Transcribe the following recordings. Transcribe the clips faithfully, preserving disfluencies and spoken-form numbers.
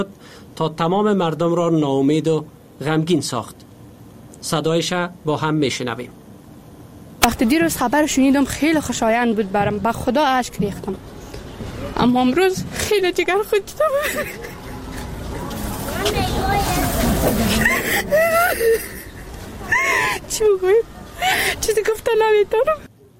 تا تمام مردم را ناامید و غمگین ساخت. صدایش با هم میشنویم. وقتی دیروز خبر شنیدم خیلی خوشایند بود برام، با خدا اشک ریختم. اما امروز خیلی جگر خود شدم. چی بگویم؟ چیزی گفته نمیتونم.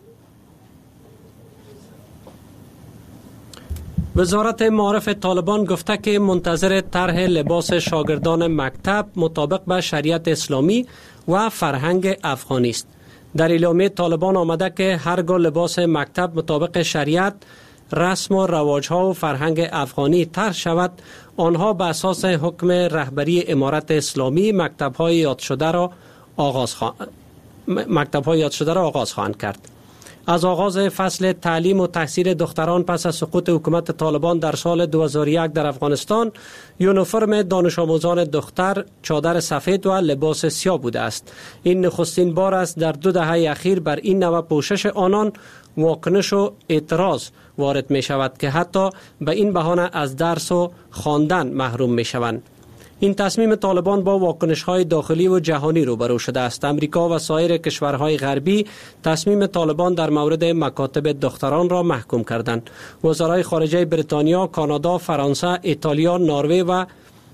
وزارت معارف طالبان گفته که منتظر طرح لباس شاگردان مکتب مطابق به شریعت اسلامی و فرهنگ افغانی است. در اعلامیه طالبان آمده که هرگاه لباس مکتب مطابق شریعت، رسم و رواج‌ها و فرهنگ افغانی طرح شود، آنها به اساس حکم رهبری امارت اسلامی مکتب‌های یاد شده را آغاز خواهند مکتب‌های یاد شده را آغاز خواهند کرد. از آغاز فصل تعلیم و تحصیل دختران پس از سقوط حکومت طالبان در سال دو هزار و یک در افغانستان، یونیفرم دانش آموزان دختر چادر سفید و لباس سیاه بوده است. این نخستین بار است در دو دهه اخیر بر این نوع پوشش آنان واکنش و اعتراض وارد می شود که حتی به این بهانه از درس و خواندن محروم می شوند. این تصمیم طالبان با واکنش‌های داخلی و جهانی روبرو شده است. امریکا و سایر کشورهای غربی تصمیم طالبان در مورد مکاتب دختران را محکوم کردند. وزرای خارجه بریتانیا، کانادا، فرانسه، ایتالیا، نروژ و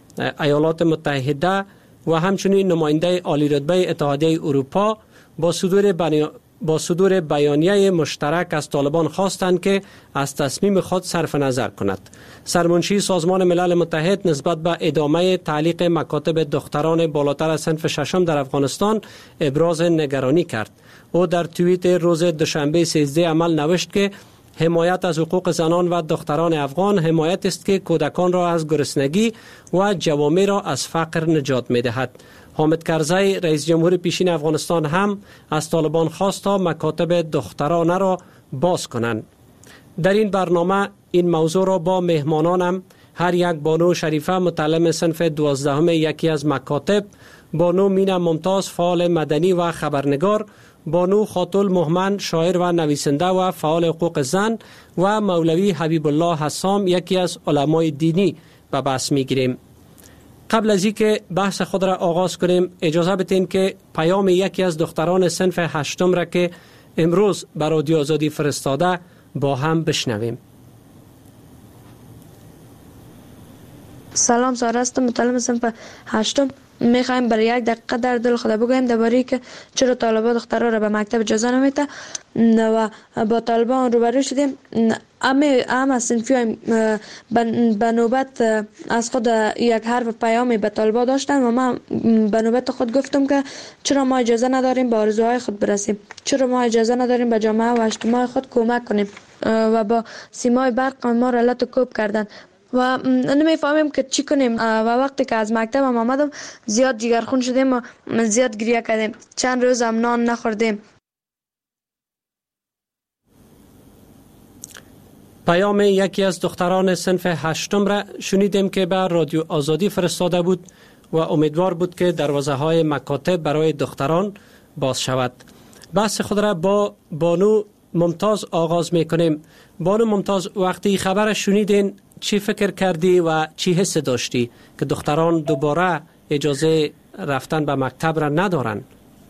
ایالات متحده و همچنین نماینده عالی رتبه اتحادیه اروپا با صدور بنی... با صدور بیانیه مشترک از طالبان خواستند که از تصمیم خود صرف نظر کند. سرمنشی سازمان ملل متحد نسبت به ادامه تعلیق مکاتب دختران بالاتر از صنف ششم در افغانستان ابراز نگرانی کرد. او در توییت روز دوشنبه سیزده عمل نوشت که حمایت از حقوق زنان و دختران افغان حمایت است که کودکان را از گرسنگی و جوامع را از فقر نجات می دهد. حامد کرزی رئیس جمهور پیشین افغانستان هم از طالبان خواست تا مکاتب دخترانه را باز کنند. در این برنامه این موضوع را با مهمانانم، هر یک بانو شریفه متعلم صنف دوازدهم یکی از مکاتب، بانو مینا ممتاز فعال مدنی و خبرنگار، بانو خاتول مهمن شاعر و نویسنده و فعال حقوق زن و مولوی حبیب الله حسام یکی از علمای دینی به بحث میگیریم. قبل از اینکه بحث خود را آغاز کنیم اجازه بدین که پیام یکی از دختران صنف هشتم را که امروز به رادیو آزادی فرستاده با هم بشنویم. سلام، سارا هستم، متعلم صنف هشتم. میخوایم برای یک دقیقه در دل خود بگویم درباره که چرا طالبان دخترها را به مکتب اجازه نمیده و با طالبان روبرو شدیم. همه هم از صنفی های به نوبت از خود یک حرف پیامی به طالبان داشتن و من به نوبت خود گفتم که چرا ما اجازه نداریم به آرزوهای خود برسیم، چرا ما اجازه نداریم به جامعه و اجتماع خود کمک کنیم و با سیمای برق ما را لط و کوب کردن و نمیفهمیم که چی کنیم. و وقتی که از مکتب هم آمدم زیاد جگرخون شدیم و زیاد گریه کردیم. چند روز هم نان نخوردیم. پیام یکی از دختران صنف هشتم را شنیدیم که به رادیو آزادی فرستاده بود و امیدوار بود که دروازه های مکاتب برای دختران باز شود. بحث خود را با بانو ممتاز آغاز میکنیم. بانو ممتاز، وقتی خبر شنیدین چی فکر کردی و چی حس داشتی که دختران دوباره اجازه رفتن به مکتب را ندارن؟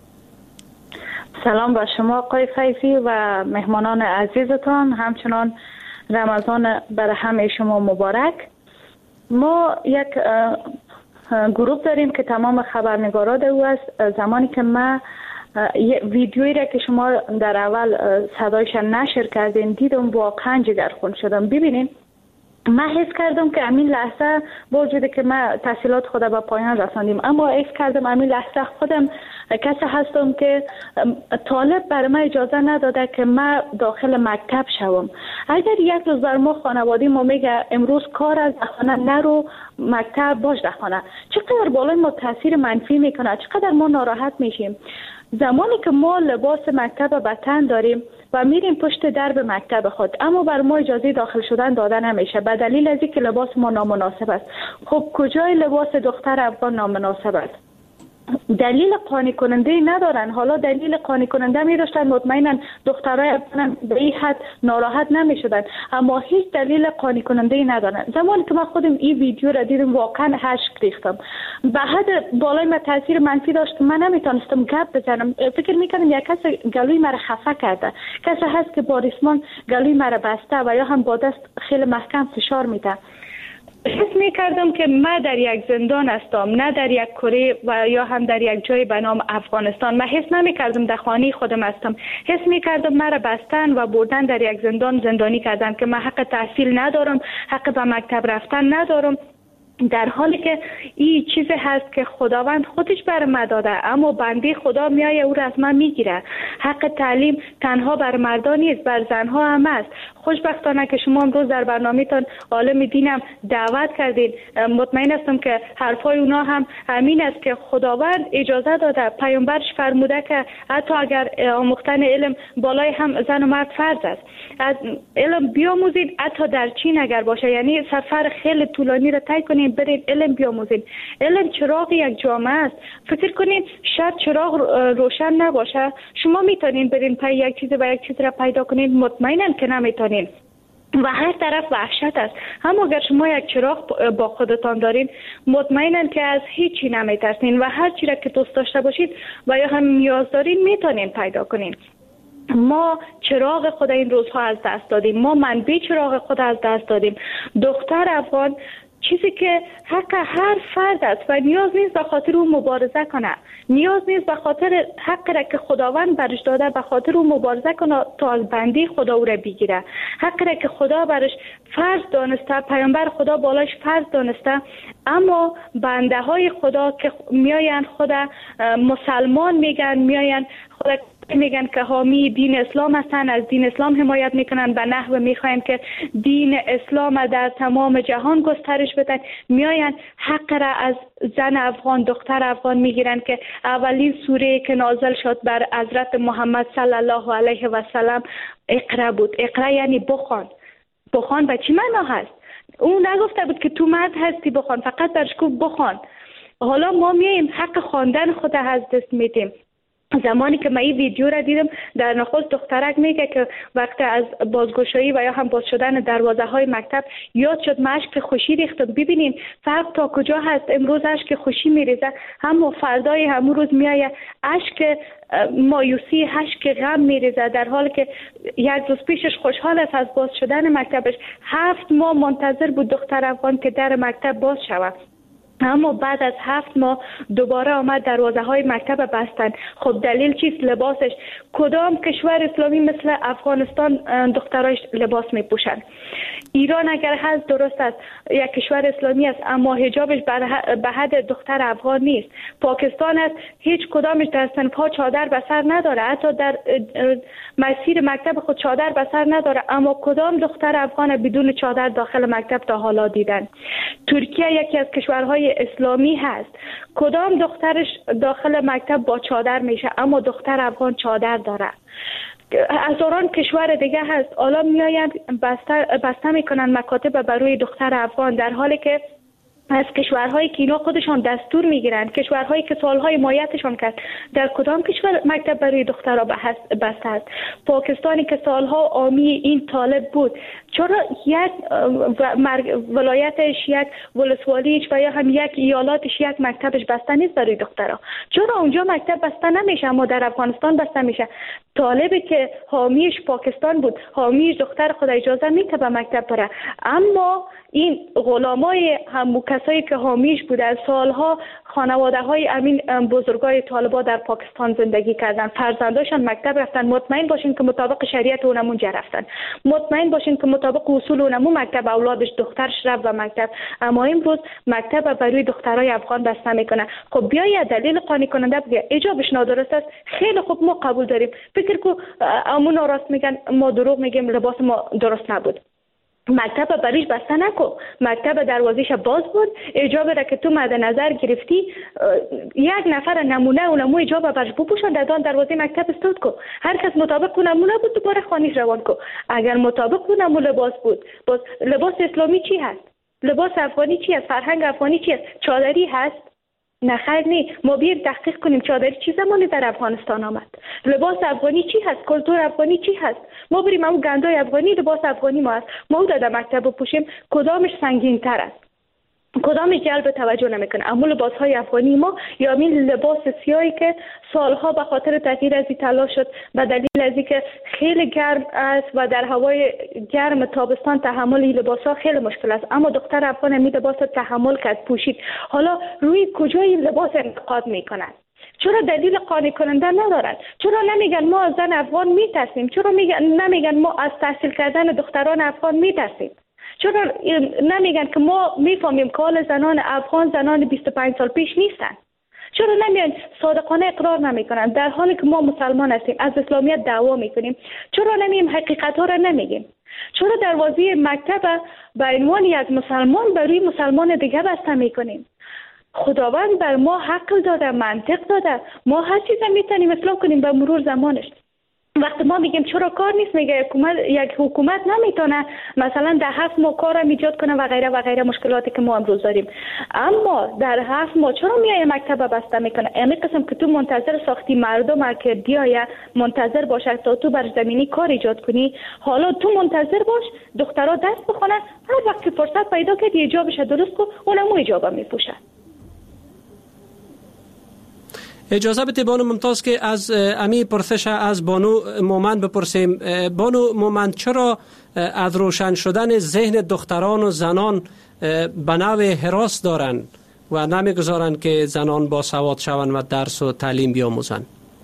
سلام با شما آقای فیضی و مهمانان عزیزتان، همچنان رمضان برای همه شما مبارک. ما یک گروه داریم که تمام خبرنگارات او است. زمانی که ما ویدیویی را که شما در اول صدایش نشر کردین دیدم، واقعا جگرخون شدم. ببینین من حس کردم که همین لحظه با وجودی که من تحصیلات خود به پایان رساندیم، اما حس کردم همین لحظه خودم کسی هستم که طالب برای من اجازه نداده که من داخل مکتب شوم. اگر یک روز بر ما خانوادی ما میگه امروز کار از خانه نرو مکتب باش در خانه، چقدر بالای ما تاثیر منفی میکنه، چقدر ما ناراحت میشیم. زمانی که ما لباس مکتب به تن داریم و میریم پشت درب مکتب خود، اما بر ما اجازه داخل شدن داده نمیشه به دلیل از اینکه لباس ما نامناسب است. خب کجای لباس دختر افغان نامناسب است؟ دلیل قانع کننده ندارن. حالا دلیل قانع کننده می داشتن مطمئنا دخترای افغان به این حد ناراحت نمی شدن، اما هیچ دلیل قانع کننده ندارن. زمانی که من خودم این ویدیو را دیدم واقعا اشک ریختم. به حد بالای من تاثیر منفی داشت که من نمیتونستم گپ بزنم. فکر میکردم یک کس گلوی مرا خفه کرده، کسی هست که با ریسمان گلوی مرا بسته و یا هم با دست خیلی محکم فشار میده. حس می کردم که من در یک زندان هستم، نه در یک کره و یا هم در یک جای به نام افغانستان. من حس نمی کردم در خانه خودم هستم. حس می کردم مرا بستن و بردن در یک زندان زندانی کردن که من حق تحصیل ندارم، حق به مکتب رفتن ندارم، در حالی که این چیزی هست که خداوند خودش بر من داده، اما بنده خدا میایه او را از من میگیره. حق تعلیم تنها بر مردان نیست، بر زنها هم است. خوشبختانه که شما امروز در برنامه‌تان عالم دینم دعوت کردید. مطمئن هستم که حرفای اونا هم همین است که خداوند اجازه داده، پیامبرش فرموده که حتی اگر آموختن علم بالای هم زن و مرد فرض است، از علم بیاموزید، حتی در چین اگر باشه، یعنی سفر خیلی طولانی را طی کنید برید علم بیاموزید. علم چراغ یک جامعه است. فکر کنید شب چراغ روشن نباشه شما میتونید برین پای یک چیز و یک چیز را پیدا کنید؟ مطمئنم که نمیتونید و هر طرف وحشت است. اما اگر شما یک چراغ با خودتان دارین مطمئنم که از هیچی نمیترسین و هر چی را که دوست داشته باشید و یا هم نیاز دارین میتونین پیدا کنین. ما چراغ خود این روزها از دست دادیم، ما منبع چراغ خود از دست دادیم. دختر افغان چیزی که حق هر فرد است و نیاز نیست به خاطر او مبارزه کنه، نیاز نیست به خاطر حق را که خداوند برش داده به خاطر او مبارزه کنه تا از بندی خدا او را بگیره. حق را که خدا برش فرض دانسته، پیامبر خدا بالاش فرض دانسته، اما بنده های خدا که میاین خدا مسلمان میگن، میاین خدا میگن که حامی دین اسلام هستن، از دین اسلام حمایت میکنن، به نحو میخواین که دین اسلام در تمام جهان گسترش بدن، میاین حق را از زن افغان، دختر افغان میگیرن که اولین سوره که نازل شد بر حضرت محمد صلی الله علیه و سلم اقرا بود. اقرا یعنی بخوان. بخوان به چی معنا هست؟ اون نگفته بود که تو مرد هستی بخوان، فقط برش گفت بخوان. حالا ما میایم حق خواندن خود از دست میدیم. زمانی که من این ویدیو را دیدم در نخست دخترک میگه که وقت از بازگشایی و یا هم باز شدن دروازه های مکتب یاد شد من اشک خوشی ریختم. ببینین فرق تا کجا هست. امروز اشک خوشی میریزه، هم فردای همون روز میایه اشک مایوسی، اشک غم میریزه، در حالی که یک روز پیشش خوشحال است از باز شدن مکتبش. هفت ماه منتظر بود دختر افغان که در مکتب باز شود، اما بعد از هفت ماه دوباره آمد دروازه های مکتب بستن. خب دلیل چیست؟ لباسش. کدام کشور اسلامی مثل افغانستان دخترایش لباس می پوشند؟ ایران اگر هست درست است یک کشور اسلامی است، اما حجابش به حد دختر افغان نیست. پاکستان است هیچ کدامش در صنفها چادر به سر نداره، حتی در مسیر مکتب خود چادر به سر نداره، اما کدام دختر افغان بدون چادر داخل مکتب تا حالا دیدن؟ ترکیه یکی از کشورهای اسلامی هست، کدام دخترش داخل مکتب با چادر میشه، اما دختر افغان چادر داره. هزاران کشور دیگه هست، حالا میآیند بسته, بسته میکنن مکاتب بروی دختر افغان، در حالی که از کشورهایی که اینا خودشان دستور میگیرند، کشورهایی که سالهای مایتشان کرد، در کدام کشور مکتب برای دخترها بسته است؟ پاکستانی که سالها حامی این طالب بود، چرا یک ولایتش، یک ولسوالیش و یا هم یک ایالاتش یک مکتبش بسته نیست برای دخترها؟ چرا اونجا مکتب بسته نمیشه اما در افغانستان بسته میشه؟ طالبی که حامیش پاکستان بود، حامیش دختر خود اجازه میده به مکتب بره، اما این غلامای هم کسایی که حامیش بودن سالها خانواده های امین بزرگای طالبا در پاکستان زندگی کردن، فرزنداشان مکتب رفتن، مطمئن باشین که مطابق شریعت اونمون جا رفتن، مطمئن باشین که مطابق اصول اونمون مکتب اولادش دخترش رفت و مکتب، اما امروز مکتب برای دخترای افغان بسته میکنه. خب بیاید دلیل قانع کننده بگه حجابش نادرست است، خیلی خوب ما قبول داریم، فکر کو امون راست میگن ما دروغ میگیم لباس ما درست نبود. مکتب بریش بسته نکو، مکتب دروازیش باز بود، حجاب را که تو مد نظر گرفتی یک نفر نمونه و نمونه حجاب برش بپوشان در دان دروازه مکتب استاد کو، هر کس مطابق نمونه بود دوباره خانیش روان کو. اگر مطابق نمونه لباس بود، باز لباس اسلامی چی هست؟ لباس افغانی چی هست؟ فرهنگ افغانی چی هست؟ چادری هست؟ نه خیر نی. ما بیایم تحقیق کنیم چادری چی زمانی در افغانستان آمد، لباس افغانی چی هست، کلتور افغانی چی هست. ما بریم اون گندای افغانی، لباس افغانی ما هست، ما او در مکتب بپوشیم، کدامش سنگین تر است، کدامش جلب توجه نمیکنه، اما لباس های افغانی ما یا همین لباس سیاهی که سالها به خاطر تغییر از این طلا شد به دلیل از اینکه خیلی گرم است و در هوای گرم تابستان تحمل این لباس ها خیلی مشکل است، اما دختر افغان همین لباس تحمل کرد، پوشید. حالا روی کجای لباس انتقاد میکنن؟ چرا دلیل قانع کننده ندارن؟ چرا نمیگن ما از زن افغان میترسیم؟ چرا میگن نمیگن ما از تحصیل کردن دختران افغان میترسیم؟ چرا نمیگن که ما میفهمیم که حال زنان افغان زنان بیست و پنج سال پیش نیستن؟ چرا نمیان صادقانه اقرار نمیکنن در حالی که ما مسلمان هستیم، از اسلامیت دعوا میکنیم؟ چرا نمیم حقیقت ها را نمیگیم؟ چرا دروازه مکتب به عنوان یک مسلمان برای مسلمان دیگه بسته میکنیم؟ خداوند بر ما حق داده، منطق داده، ما هر چیز میتونیم اصلاح کنیم به مرور زمانش. وقتی ما میگیم چرا کار نیست، میگه حکومت یک حکومت نمیتونه مثلا در هفت ماه کار ایجاد کنه و غیره و غیره، مشکلاتی که ما امروز داریم. اما در هفت ماه چرا میای مکتب بسته میکنه؟ این قسم که تو منتظر ساختی مردم که بیاید منتظر باشه تا تو بر زمینی کار ایجاد کنی، حالا تو منتظر باش دخترها دست بخونه، هر وقت فرصت پیدا کردی حجابش درست کن، اونم حجاب میپوشه. اجازه بده بانو ممتاز که از امی پرسش از بانو مومند بپرسیم. بانو مومند، چرا از روشن شدن ذهن دختران و زنان به نوع هراس دارند و نمیگذارند که زنان با سواد شوند و درس و تعلیم بیاموزند؟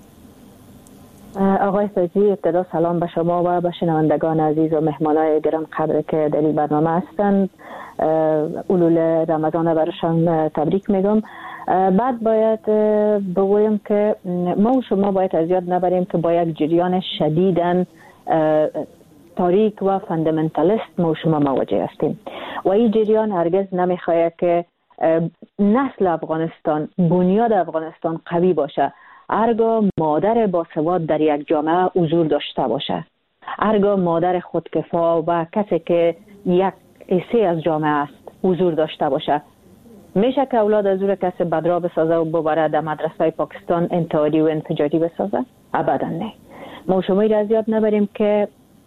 آقای فیضی، ابتدا سلام به شما و به شنوندگان عزیز و مهمانای گرم قدر که در این برنامه هستند. اولول رمضان برشان تبریک میگم. بعد باید بگویم که ما و شما باید از یاد نبریم که با یک جریان شدیداً تاریک و فاندامنتالیست ما و شما مواجه هستیم و این جریان هرگز نمیخواهد که نسل افغانستان، بنیاد افغانستان قوی باشه. هرگاه مادر باسواد در یک جامعه حضور داشته باشه، هرگاه مادر خودکفا و کسی که یک حصه از جامعه است حضور داشته باشه، میشه که اولاد از اون کسی بدرا بسازه و ببره در مدرسه پاکستان انتحاری و انفجاری بسازه؟ ابدا نه. ما شما را از یاد نبریم که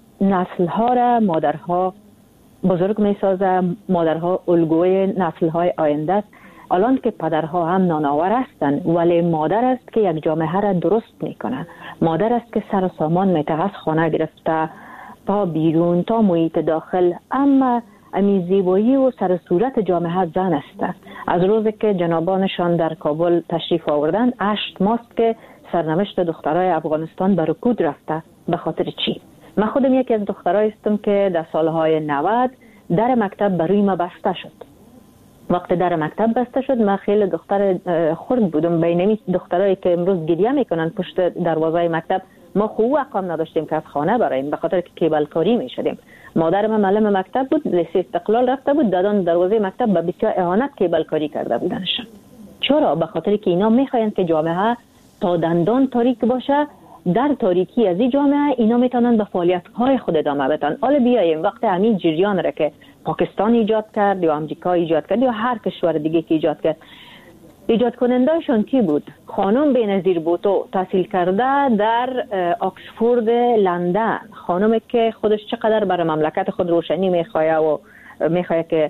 نسل‌ها را مادرها بزرگ میسازه، مادرها الگوی نسل‌های آینده است. الان که پدرها هم نانآور هستند، ولی مادر است که یک جامعه را درست میکنه. مادر است که سر و سامان میته، از خانه گرفته تا بیرون تا محیط داخل. اما امی زیبایی و سر صورت جامعه زن است. از روزی که جنابانشان در کابل تشریف آوردند، هشت ماست که سرنوشت دخترای افغانستان به رکود رفته. به خاطر چی؟ من خودم یکی از دخترای هستم که در سالهای نود در مکتب بروی ما بسته شد. وقتی در مکتب بسته شد، من خیلی دختر خرد بودم بین دخترایی که امروز گریه میکنن پشت دروازه مکتب. ما خوب اقام نداشتیم که از خانه براییم، به خاطر که کیبلکاری میشدیم. مادر من معلم مکتب بود، لیسه استقلال رفته بود، دادن دروازه مکتب به بسیار اهانت کیبلکاری کرده بودنشان. چرا؟ به خاطر که اینا میخواین که جامعه تا دندان تاریک باشه. در تاریکی از این جامعه اینا میتونن به فعالیت‌های خود ادامه بدن. حالا بیایم وقتی همین جریان را که پاکستان ایجاد کرد یا امریکا ایجاد کرد یا هر کشور دیگه که ایجاد کرد، ایجاد کنندهشون کی بود؟ خانم بینظیر بوتو، تحصیل کرده در آکسفورد لندن، خانمی که خودش چقدر برای مملکت خود روشنی میخواه و میخواه که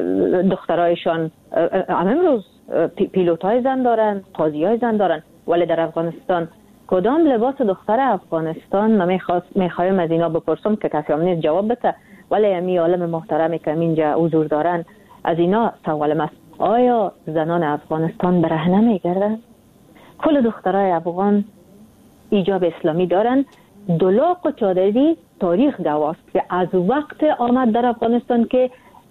دخترایشان امروز پیلوتای زن دارن، قاضیای زن دارن، ولی در افغانستان کدام لباس دختر افغانستان؟ من میخوایم از اینا بپرسم که کسی هم نیست جواب بده، ولی امی عالم محترمی که اینجا حضور دارن از اینا سوالم است: آیا زنان افغانستان برهنه میگردن؟ کل دخترای افغان ایجاب اسلامی دارن. دلاق و چادری تاریخ گواست که از وقت آمد در افغانستان که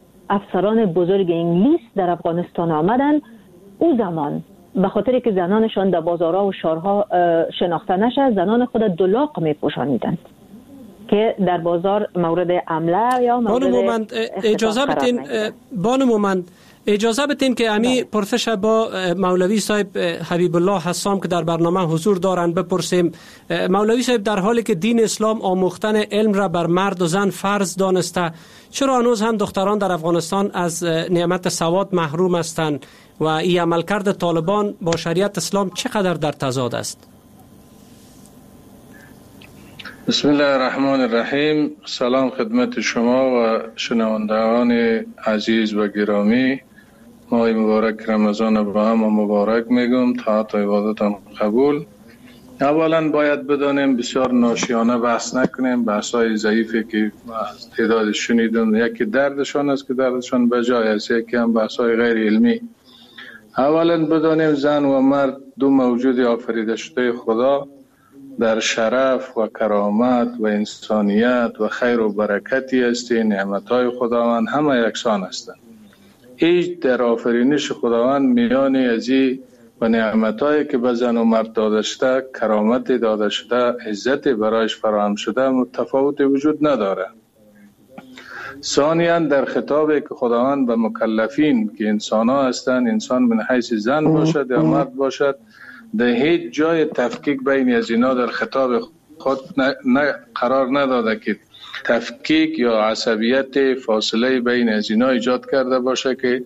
افسران بزرگ انگلیس در افغانستان آمدن، او زمان به خاطر که زنانشان در بازارها و شهرها شناخته نشه، زنان خود دلاق میپوشانیدند که در بازار مورد حمله یا مورد بانو مومند اجازه بدین. بانو مومند، اجازه بدین که امی پرسش با مولوی صاحب حبیب الله حسام که در برنامه حضور دارند بپرسیم. مولوی صاحب، در حالی که دین اسلام آموختن علم را بر مرد و زن فرض دانسته، چرا هنوز هم دختران در افغانستان از نعمت سواد محروم هستند و این عملکرد طالبان با شریعت اسلام چقدر در تضاد است؟ بسم الله الرحمن الرحیم. سلام خدمت شما و شنوندگان عزیز و گرامی. ماه مبارک رمضان با هم مبارک میگم. طاعت و عبادت قبول. اولا باید بدانیم بسیار ناشیانه بحث نکنیم. بحث های ضعیفی که تعداد شنیدم، یکی دردشان است که دردشان بجای است، یکی هم بحث های غیر علمی. اولا بدانیم زن و مرد دو موجود آفریده شده خدا در شرف و کرامت و انسانیت و خیر و برکتی هستی. نعمتهای خداوند همه یکسان هستند. هیچ در آفرینش خداوند میان ازی و نعمتهایی که به زن و مرد داده شده، کرامت داده شده، عزت برایش فراهم شده متفاوت وجود نداره. ثانیاً در خطابی که خداوند به مکلفین که انسان ها هستند، انسان من حیث زن باشد یا مرد باشد، در هیچ جای تفکیک بین از اینا در خطاب خود نه قرار نداده که تفکیک یا عصبیت فاصله بین از اینا ایجاد کرده باشه که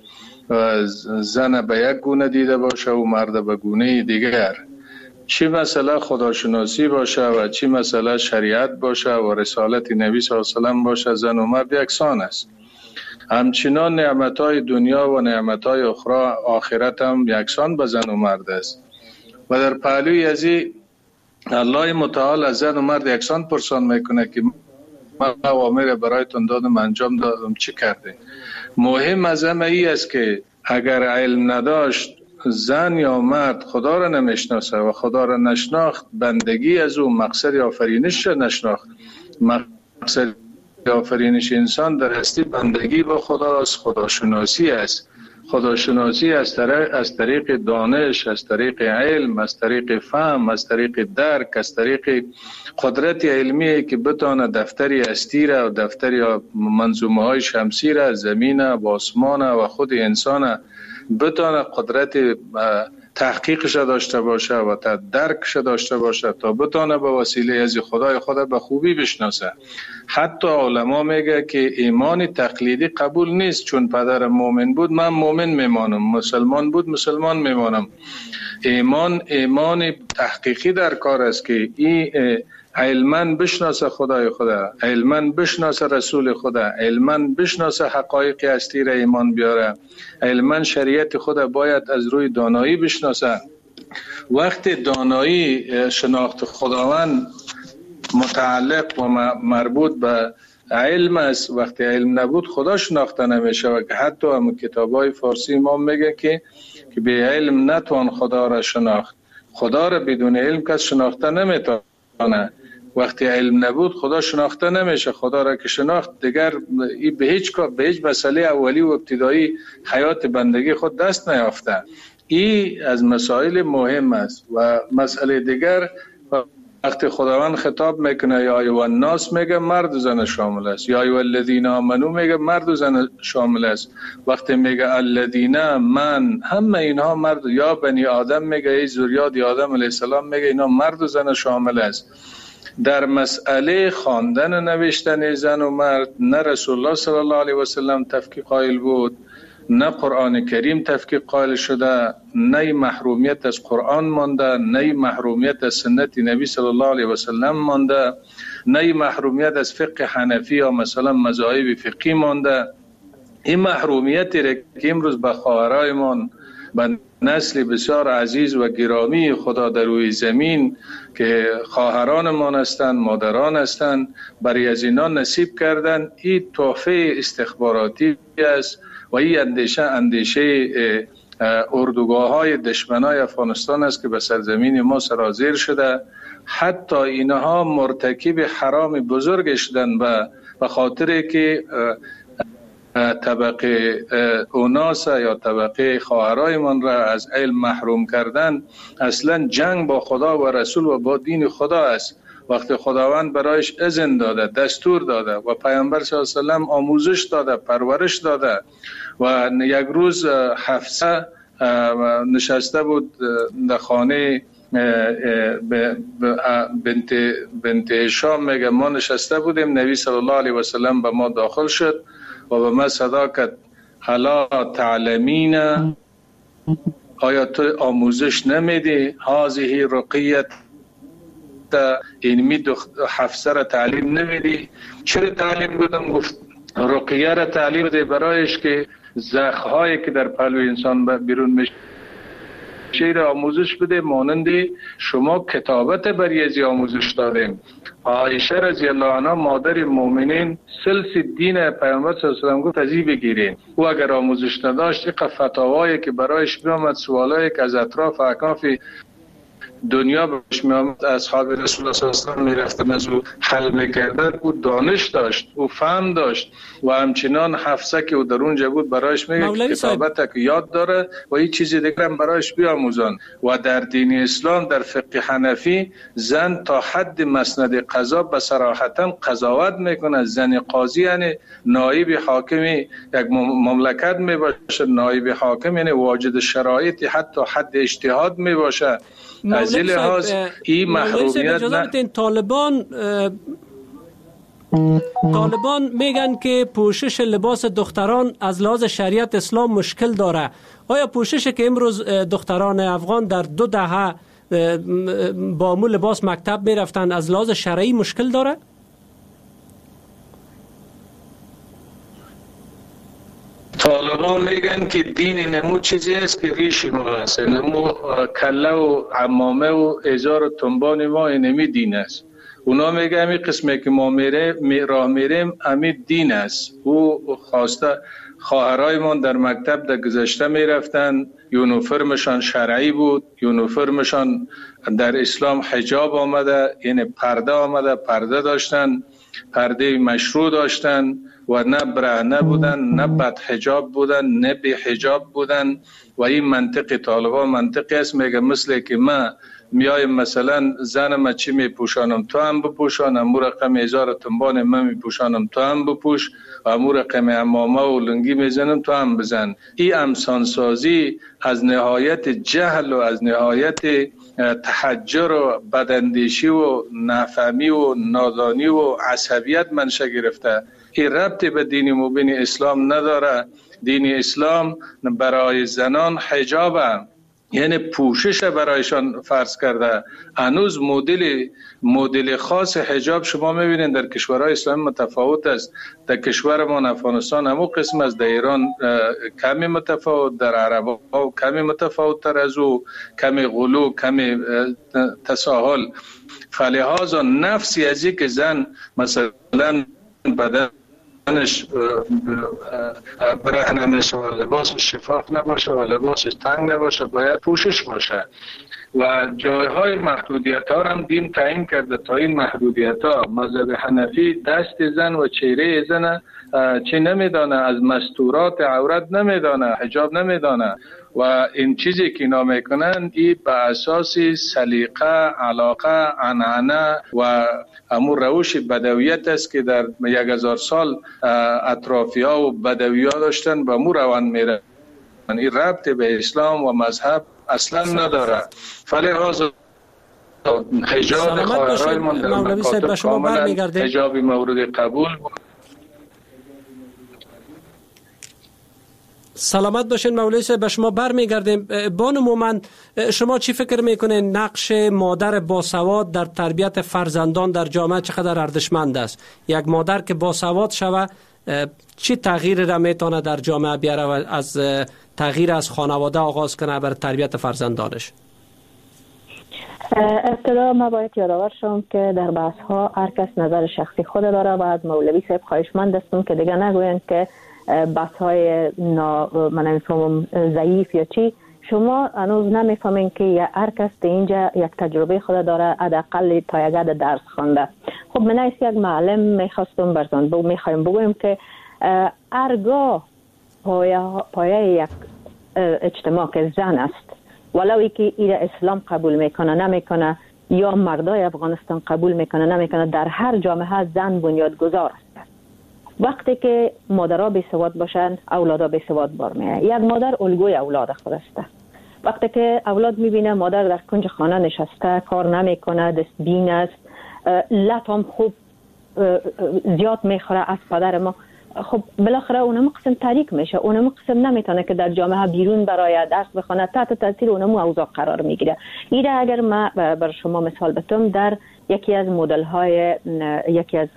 زن به یک گونه دیده باشه و مرد به گونه دیگر. چی مسئله خداشناسی باشه و چی مسئله شریعت باشه و رسالت نبی صلی الله علیه و سلم باشه، زن و مرد یکسان است. همچنان نعمتهای دنیا و نعمتهای اخرى آخرت هم یکسان به زن و مرد است. و در پهلوی ازی الله متعال از زن و مرد یکسان پرسان میکنه که من اوامر برایتون دادم انجام دادم، چی کرده؟ مهم از همه ای است که اگر علم نداشت زن یا مرد خدا را نمیشناسه و خدا را نشناخت، بندگی از او مقصد آفرینش را نشناخت. مقصد آفرینش انسان در هستی بندگی با خداست، خداشناسی است. خداشناسی از طریق از طریق دانش، از طریق علم، از طریق فهم، از طریق درک، از طریق قدرت علمی که بتونه دفتری هستی را و دفتری منظومه های شمسی را، زمین و آسمان و خود انسان بتونه قدرت تحقیقش داشته باشه و تا درکش داشته باشه تا بتونه به وسیله از خدای خود به خوبی بشناسه. حتی علما میگه که ایمان تقلیدی قبول نیست. چون پدر مؤمن بود من مؤمن میمانم، مسلمان بود مسلمان میمانم. ایمان ایمان تحقیقی در کار است که این علماً بشناسه خدای خدا، علماً بشناسه رسول خدا، علماً بشناسه حقایق هستی را ایمان بیاره، علماً شریعت خدا باید از روی دانایی بشناسه. وقت دانایی شناخت خداوند متعلق و مربوط به علم است. وقتی علم نبود خدا شناخته نمیشه و که حتی هم کتابای فارسی ما میگه که که به علم نتوان خدا را شناخت. خدا را بدون علم کس شناخته نمیتونه. وقتی علم نبود خدا شناخته نمیشه. خدا را که شناخت دیگر به هیچ به هیچ مسئله اولی و ابتدایی حیات بندگی خود دست نیافته. این از مسائل مهم است. و مسئله دیگر وقتی خداوند خطاب میکنه یا ایها الناس میگه مرد و زن شامل است، یا ایها الذین آمنو میگه مرد و زن شامل است. وقتی میگه الذین من همه اینها مرد، یا بنی آدم میگه ای ذریات آدم علیه السلام میگه اینا مرد و زن شامل است. در مسئله خواندن نوشتن زن و مرد نه رسول الله صلی الله علیه و سلم تفکیک قائل بود، نه قرآن کریم تفکیک قائل شده، نه محرومیت از قرآن مانده، نه محرومیت از سنت نبی صلی الله علیه و سلم مانده، نه محرومیت از فقه حنفی یا مثلا مذاهب فقهی مانده. این محرومیتی را که امروز به خواهرایمان، به نسل بسیار عزیز و گرامی خدا در روی زمین که خواهرانمان هستند، مادران هستند، برای از اینا نصیب کردن، این تحفه استخباراتی است و این اندیشه اندیشه اردوگاه های دشمنای افغانستان است که به سرزمین ما سرازیر شده. حتی اینها مرتکب حرام بزرگ شدن و به خاطر که طبقه اوناس یا طبقه خواهرای من را از علم محروم کردن، اصلا جنگ با خدا و رسول و با دین خدا است. وقتی خداوند برایش اذن داده، دستور داده و پیامبر صلی الله علیه و سلم آموزش داده، پرورش داده و یک روز حفصه نشسته بود در خانه بنت بنت هشام، میگه ما نشسته بودیم، نبی صلی الله علیه و سلم به ما داخل شد و به ما صدا کرد حالا تعلمین، آیا تو آموزش نمیدی؟ هذه رقیت، اینمی حفصه را تعلیم نمیدی؟ چرا تعلیم بدم؟ گفت رقیه را تعلیم بده برایش که زخم‌هایی که در پهلوی انسان بیرون میشه شیر آموزش بده، مانند شما کتابت بر یزی آموزش دادیم. عایشه رضی الله عنها مادر مومنین سلس دین پیامبر صلی الله علیه و سلم گفت از این بگیرین. او اگر آموزش نداشت این فتاوایی که برایش میامد، سوالایی که از اطراف اکناف دنیا بهش میامد، اصحاب رسول الله صلی الله علیه و سلم میرفتن از او حل میکردن. او دانش داشت، او فهم داشت و همچنان حفصه که او در اونجا بود برایش میگه کتابت که یاد داره و این چیزی دیگر هم برایش بیاموزن. و در دین اسلام در فقه حنفی زن تا حد مسند قضا به صراحتا قضاوت میکنه. زن قاضی یعنی نایب حاکم یک مملکت میباشه، نایب حاکم یعنی واجد شرایط حتی حد اجتهاد میباشه. از این لحاظ این محرومیت نه. طالبان طالبان میگن که پوشش لباس دختران از لحاظ شریعت اسلام مشکل داره. آیا پوششی که امروز دختران افغان در دو دهه با مو لباس مکتب میرفتن از لحاظ شرعی مشکل داره؟ طالبان میگن که دین نمو چیزی است که ریش ما است، نمو کله و عمامه و ازار و تنبان ما اینمی دین است. اونا میگه امی قسمه که ما میره می راه میریم امی دین است. او خواسته خواهرای من در مکتب در گذشته میرفتن، یونیفرمشان شرعی بود، یونیفرمشان در اسلام حجاب آمده، یعنی پرده آمده، پرده داشتن، پرده مشروع داشتن و نه برهنه بودن، نه بد حجاب بودن، نه بی حجاب بودن. و این منطق طالبان منطقی است، میگه مثل که من میایم مثلا زنم چی میپوشانم تو هم بپوشان، امو رقم هزار تنبان من میپوشانم تو هم بپوش، و امو رقم امامه و لنگی میزنم تو هم بزن. این امسانسازی از نهایت جهل و از نهایت تحجر و بداندیشی و نافهمی و نادانی و عصبیت منشأ گرفته. این ربطی به دین مبین اسلام نداره. دین اسلام برای زنان حجابه، یعنی پوشش برایشان فرض کرده. هنوز مدل مدل خاص حجاب شما میبینید در کشورهای اسلامی متفاوت است. در کشور ما افغانستان همو قسم از، در ایران کمی متفاوت، در عرب ها کمی متفاوت تر از او، کمی غلو، کمی تساهل. فلهذا نفسی از یک زن مثلا بدن برهنه نشه و لباس شفاف نباشه و لباس تنگ نباشه، باید پوشش باشه. و جایهای محدودیت ها هم دین تعیین کرده. تا این محدودیت ها مذهب حنفی دست زن و چهره زن چی نمیدانه، از مستورات عورت نمیدانه، حجاب نمیدانه. و این چیزی که اینا میکنن این به اساس سلیقه، علاقه، عنعنه و همون روش بدویت است که در یک هزار سال اطرافی‌ها و بدوی‌ها داشتن و مو روان میره. این ربط به اسلام و مذهب اصلا نداره. فلهذا حجاب خواهرای من در مکاتب کاملا حجاب مورد قبول بود. سلامت باشین مولوی صاحب، به شما برمیگردیم. بانو مومن، شما چی فکر میکنین نقش مادر باسواد در تربیت فرزندان در جامعه چقدر ارزشمند است؟ یک مادر که باسواد شوه چی تغییر را میتونه در جامعه بیاره و از تغییر از خانواده آغاز کنه بر تربیت فرزندانش؟ ابتدا ما باید یادآور شم که در بحث ها هر کس نظر شخصی خود داره و از مولوی صاحب خواهشمند هستم که دیگه نگوین که بحث های نا من نمیفهمم ضعیف یا چی. شما هنوز نمیفهمین که هر کس اینجا یک تجربه خود داره، حداقل تا یک عدد درس خوانده. خب من از یک معلم میخواستم برزن بگم میخوایم بگویم که هرگاه پایه پایه یک اجتماع که زن است، ولو که این اسلام قبول میکنه نمیکنه، یا مردای افغانستان قبول میکنه نمیکنه، در هر جامعه زن بنیادگذار است. وقتی که مادرها بی سواد باشن اولادها بی سواد بار میه. یک مادر الگوی اولاد خود است. وقتی که اولاد میبینه مادر در کنج خانه نشسته کار نمیکنه، دستبین است، لطم خوب زیاد میخوره از پدر ما، خب بالاخره اونم قسم تاریک میشه، اونم قسم نمیتونه که در جامعه بیرون برای درس بخونه، تحت تاثیر اونم اوضاع قرار میگیره. ایره اگر ما بر شما مثال بتم، در یکی از مدل های یکی از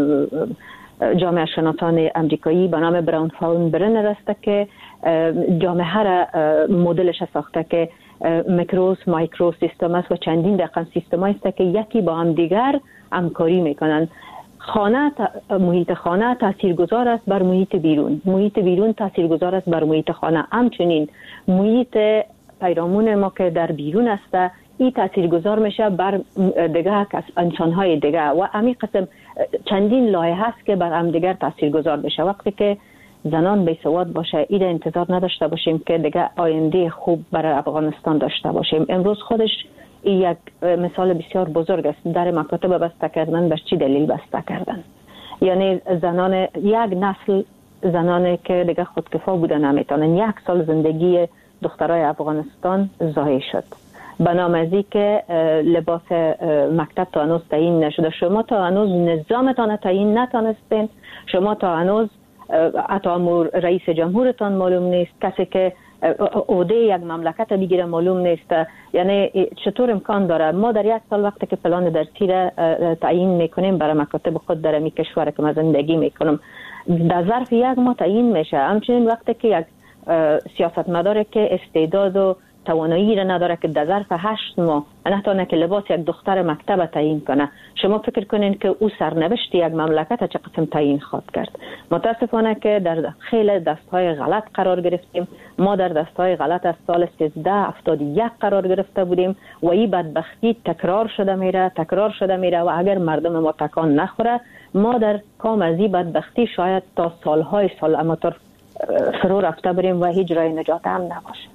جامعه شناسان امریکایی به نام براون فاون برنر است که جامعه را مدلش ساخته که میکروس مایکرو سیستم است و چندین رقم سیستم است که یکی با هم دیگر همکاری میکنن. خانه محیط خانه تاثیرگذار است بر محیط بیرون، محیط بیرون تاثیرگذار است بر محیط خانه. همچنین محیط پیرامون ما که در بیرون است این تاثیرگذار میشه بر دیگه انسان‌های دیگه و همین قسم چندین لایه هست که بر هم دیگر تاثیرگذار بشه. وقتی که زنان بی سواد باشه ایده انتظار نداشته باشیم که دیگه آینده خوب برای افغانستان داشته باشیم. امروز خودش این یک مثال بسیار بزرگ است. در مکاتب بسته کردن به چی دلیل بسته کردن؟ یعنی زنان یک نسل زنانی که دیگه خودکفا بوده نمیتونن، یک سال زندگی دخترای افغانستان ضایع شد به نام از که لباس مکتب تا هنوز تعیین نشده. شما تا هنوز نظامتان تعیین نتانستین، شما تا هنوز حتی رئیس جمهورتان معلوم نیست، کسی که عهده یک مملکت بگیره معلوم نیست. یعنی چطور امکان داره ما در یک سال وقتی که پلان درسی را تعیین میکنیم برای مکاتب خود در می کشور که من زندگی میکنم، در ظرف یک ماه تعیین میشه. همچنین وقتی که یک سیاستمدار که استعداد و توانایی را نداره که در ظرف هشت ماه نتونه که لباس یک دختر مکتب تعیین کنه، شما فکر کنین که او سرنوشت یک مملکت چه قسم تعیین خواهد کرد؟ متاسفانه که در خیلی دستهای غلط قرار گرفتیم. ما در دستهای غلط از سال سیزده هفتاد و یک قرار گرفته بودیم و این بدبختی تکرار شده میره تکرار شده میره و اگر مردم ما تکان نخوره ما در کام از این بدبختی شاید تا سالهای سال اماتور فرو رفته بریم و هیچ راه نجات هم نباشه.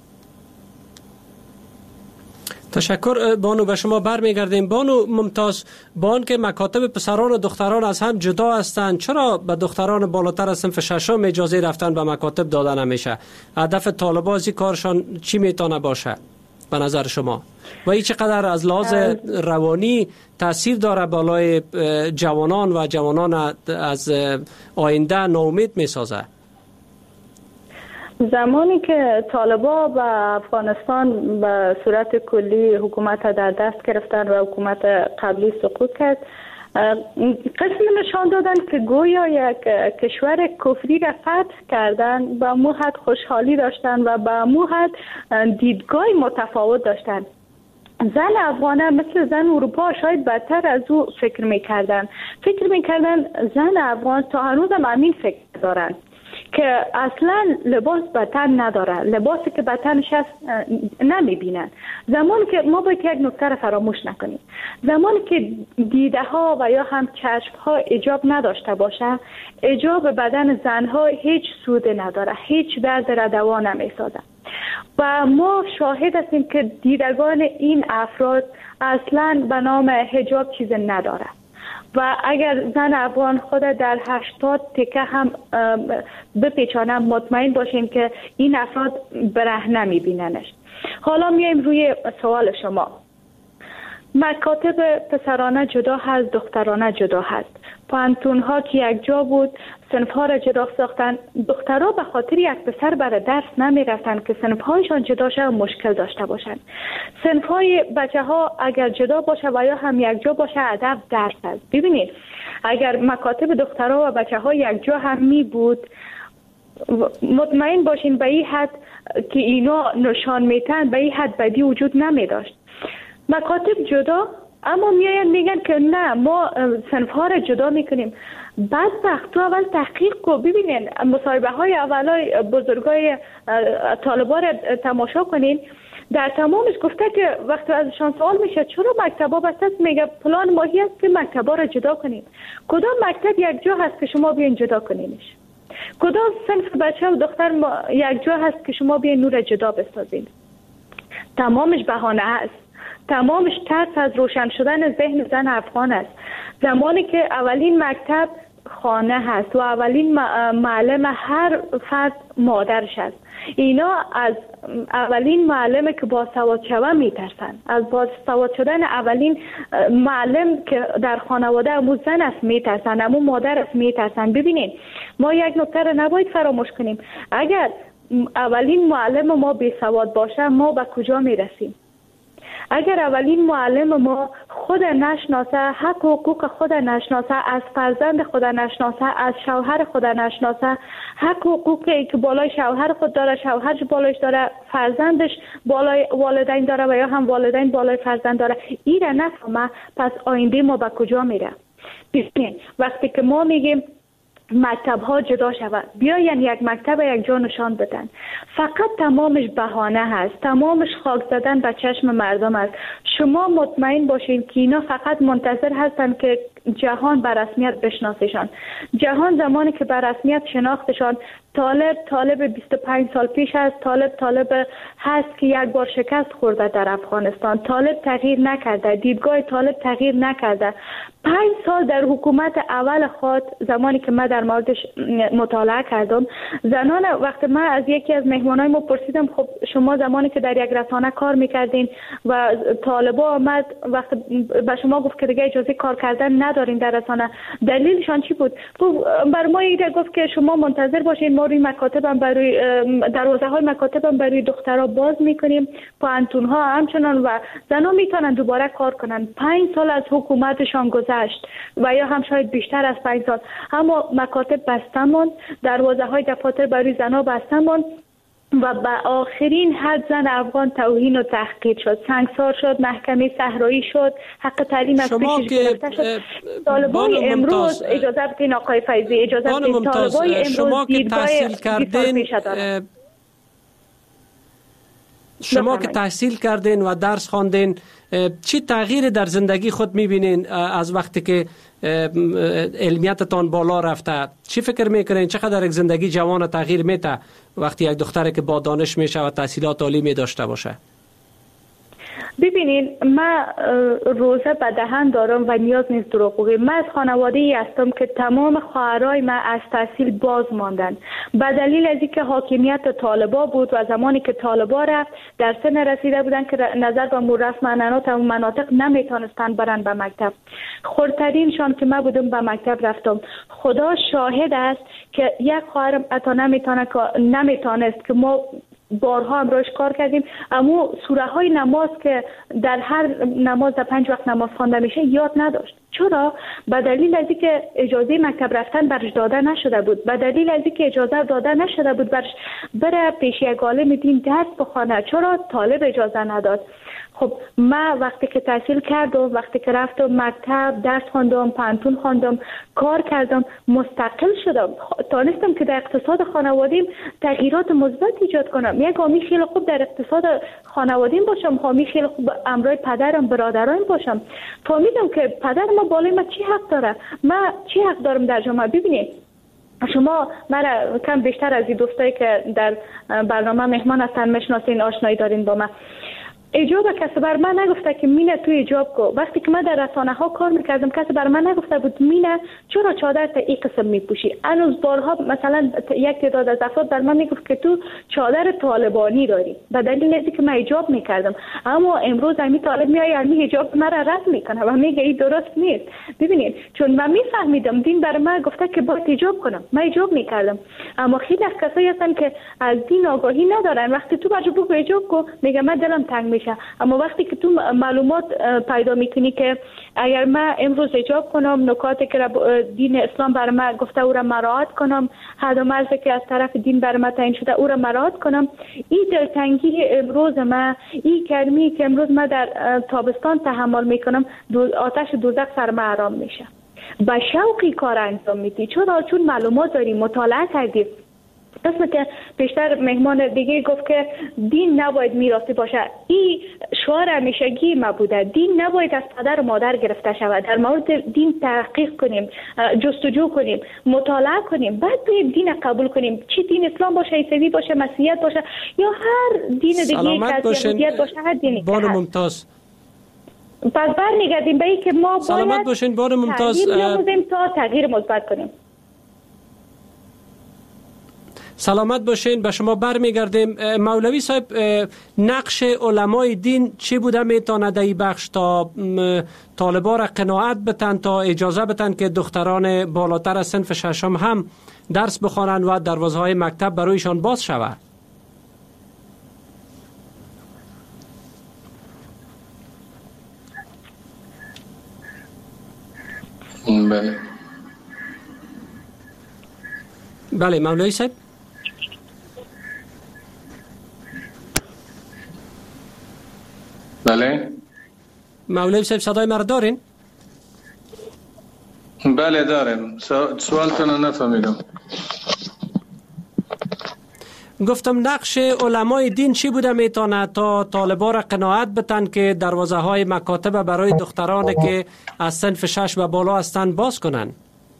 تشکر بانو. به شما برمیگردیم. بانو ممتاز، با آنکه مکاتب پسران و دختران از هم جدا هستند، چرا به دختران بالاتر از صنف ششم اجازه رفتن به مکاتب داده نمیشه؟ هدف طالبان از این کارشان چی میتونه باشه به نظر شما؟ و این چقدر از لحاظ روانی تاثیر داره بالای جوانان و جوانان از آینده ناامید میسازه؟ زمانی که طالبان به افغانستان به صورت کلی حکومت در دست گرفتن و حکومت قبلی سقوط کرد، قسم نشان دادن که گویا یک کشور کفری را فتح کردن، به مو حد خوشحالی داشتن و به مو حد دیدگاه متفاوت داشتن. زن افغانه مثل زن اروپا شاید بدتر از او فکر میکردن فکر میکردن زن افغان تا هنوز هم همین فکر دارن که اصلا لباس بطن نداره، لباسی که بطنش هست نمیبینن. زمانی که ما باید یک نکته را فراموش نکنیم، زمانی که دیده ها و یا هم چشم ها حجاب نداشته باشه، حجاب بدن زن ها هیچ سود نداره، هیچ درد را دوا نمیسازه و ما شاهد هستیم که دیدگان این افراد اصلا به نام حجاب چیز نداره و اگر زن افغان خود در هشتاد تکه هم بپیچانم مطمئن باشیم که این افراد برهنه میبیننش. حالا میایم روی سوال شما. مکاتب پسرانه جدا هست، دخترانه جدا هست. پانتون ها که یک جا بود صنف ها را جدا ساختن. دخترها به خاطر یک پسر برای درس نمی رفتن که صنف هایشان جدا شه و مشکل داشته باشن. صنف های بچه ها اگر جدا باشه و یا هم یک جا باشه ادب درس است. ببینید اگر مکاتب دخترها و بچه ها یک جا هم می بود، مطمئن باشین به این حد که اینا نشان میتن به این حد بدی وجود نمی داشت. مکاتب جدا، اما میاین میگن که نه ما صنف ها را جدا میکنیم. بعد وقت تو اول تحقیق کو. ببینین مصاحبه های اولای بزرگای طالبان را تماشا کنین، در تمامش گفته که وقتی ازشان سوال میشه چرا مکتبا بسته است، میگه پلان ماهی است که مکتبا را جدا کنیم. کدام مکتب یک جا هست که شما بیاین جدا کنینش؟ کدام صنف بچه و دختر یک جا هست که شما بیاین نور جدا بسازین؟ تمامش بهانه است. تمامش ترس از روشن شدن ذهن زن افغان است. زمانی که اولین مکتب خانه هست و اولین معلم هر فرد مادرش است، اینا از اولین معلم که با سواد شوه میترسن، از با سواد شدن اولین معلم که در خانواده امو زن است میترسن، امو مادر است میترسن. ببینید ما یک نکته را نباید فراموش کنیم، اگر اولین معلم ما بی سواد باشه ما به کجا میرسیم؟ اگر اولین معلم ما خود نشناسه، حق و حقوق خود نشناسه، از فرزند خود نشناسه، از شوهر خود نشناسه، حق و حقوقی که بالای شوهر خود داره، شوهرش بالایش داره، فرزندش بالای والدین داره و یا هم والدین بالای فرزند داره، این را نفهمه، پس آینده ما به کجا میره؟ ببینید وقتی که ما میگیم مکتب ها جدا شود، بیاین یک مکتب یک جا نشان بدن، فقط تمامش بهانه هست، تمامش خاک زدن به چشم مردم است. شما مطمئن باشین که اینا فقط منتظر هستن که جهان به رسمیت بشناسشان. جهان زمانی که به رسمیت شناختشان، طالب طالب بیست و پنج سال پیش است، طالب طالب هست که یک بار شکست خورده در افغانستان، طالب تغییر نکرده، دیدگاه طالب تغییر نکرده. پنج سال در حکومت اول خود، زمانی که من در موردش مطالعه کردم، زنان، وقت من از یکی از مهمانای ما پرسیدم خب شما زمانی که در یک رسانه کار میکردین و طالبا آمد وقت به شما گفت که دیگه اجازه کار کردن ندارین در رسانه، دلیلشان چی بود؟ بر ما ایده گفت که شما منتظر باشین، ما روی مکاتبم برای دروازه های مکاتبم برای دخترها باز میکنیم، پانتون ها همچنان و زنان میتونن دوباره کار کنن. پنج سال از حکومتشان گذشت و یا هم شاید بیشتر از پنج سال، اما مکاتب بسته ماند، دروازه های دفاتر برای زنها بسته ماند و به آخرین حد زن افغان توهین و تحقیر شد، سنگسار شد، محکمه صحرایی شد، حق تعلیم از پیشش گرفته شد. طالبای امروز، اجازه بدین آقای فیضی، اجازه بدین، طالبای امروز شما که تحصیل کردین شما که تحصیل کردین و درس خواندین، چی تغییر در زندگی خود میبینین از وقتی که علمیتتان بالا رفته؟ چی فکر میکنین چقدر یک زندگی جوان تغییر میده وقتی یک دختری که با دانش میشه و تحصیلات عالی می داشته باشه؟ ببینین من روزه به دهن دارم و نیاز نیست دروغ بگم. من از خانواده ای هستم که تمام خواهرای من از تحصیل باز ماندن به دلیل از اینکه حاکمیت طالبا بود و زمانی که طالبا رفت در سن رسیده بودن که نظر به رسم عنعنات و مناطق نمیتونستن برن به مکتب. خردترینشان که من بودم به مکتب رفتم. خدا شاهد است که یک خواهرم حتی نمیتونه نمیتونست که ما بارها هم روش کار کردیم، اما سوره های نماز که در هر نماز در پنج وقت نماز خوانده میشه یاد نداشت. چرا؟ به دلیل از اینکه اجازه مکتب رفتن برش داده نشده بود، به دلیل از اینکه اجازه داده نشده بود برش بره پیش یک عالم دین درس بخونه. چرا؟ طالب اجازه نداد. خب من وقتی که تحصیل کردم، وقتی که رفتم مکتب، درس خواندم، پانتون خواندم، کار کردم، مستقل شدم، تانستم که در اقتصاد خانوادیم تغییرات مثبت ایجاد کنم. یک حامی خیلی خوب در اقتصاد خانوادیم باشم، حامی خیلی خوب امرای پدرم، برادرام باشم. فهمیدم که پدر ما بالای ما چی حق داره، من چی حق دارم در جامعه. ببینید شما مرا کم بیشتر از این دوستایی که در برنامه مهمان هستن میشناسین، آشنایی دارین با من. ایجاب کسی بر من نگفته که مینه توی ایجاب کو. وقتی که من در رسانه ها کار میکردم کسی بر من نگفته بود مینه چرا چادر تا این قسم میپوشی. هنوز بارها مثلا یک تعداد از افراد بر من میگفت که تو چادر طالبانی داری به دلیل اینکه که من ایجاب میکردم. اما امروز همین طالب میای همین ایجاب مرا رد میکنه و میگه این درست نیست. ببینید چون من میفهمیدم دین بر من گفته که باید ایجاب کنم، من ایجاب میکردم. اما خیلی از کسایی هستن که از دین آگاهی ندارن، وقتی تو بچه بگو ایجاب کو میگه من دلم تنگ. اما وقتی که تو معلومات پیدا میکنی که اگر من امروز ایجاب کنم، نکاتی که دین اسلام برای من گفته او را مراعات کنم، حد و مرزی که از طرف دین برای من تعیین شده او را مراعات کنم، این دلتنگی امروز من، این گرمی که امروز من در تابستان تحمل میکنم، دو آتش دوزخ سر من حرام میشه. با شوقی کار انجام میدی. چرا؟ چون معلومات داری، مطالعه کردی. قسمت که بیشتر مهمان دیگه گفت که دین نباید میراثی باشه. این شعار همیشگی ما بوده. دین نباید از پدر و مادر گرفته شود. در مورد دین تحقیق کنیم، جستجو کنیم، مطالعه کنیم، بعد به دین قبول کنیم. چی دین اسلام باشه، عیسوی باشه، مسیحیت باشه یا هر دین دیگه که از یهودیت باشه، هر دینی بانو ممتاز پس برمیگردیم به این که ما سلامت باشین بار ممتاز. تغییر بیاموزیم تا تغییر مثبت کنیم. سلامت باشین، به شما برمیگردیم. مولوی صاحب، نقش علمای دین چی بوده میتونه در این بخش تا طالبا را قناعت بتن، تا اجازه بتن که دختران بالاتر از صنف ششم هم درس بخوانند و دروازه های مکتب برایشان باز شود؟ بله بله مولوی صاحب. بله مولوی صاحب صدای مرا دارین؟ بله دارم. سوالتون رو نفهمیدم. گفتم نقش علمای دین چی بوده میتونه تا طالبا را قناعت بتن که دروازه های مکاتب برای دخترانی که از صنف شش و بالا هستند باز کنن؟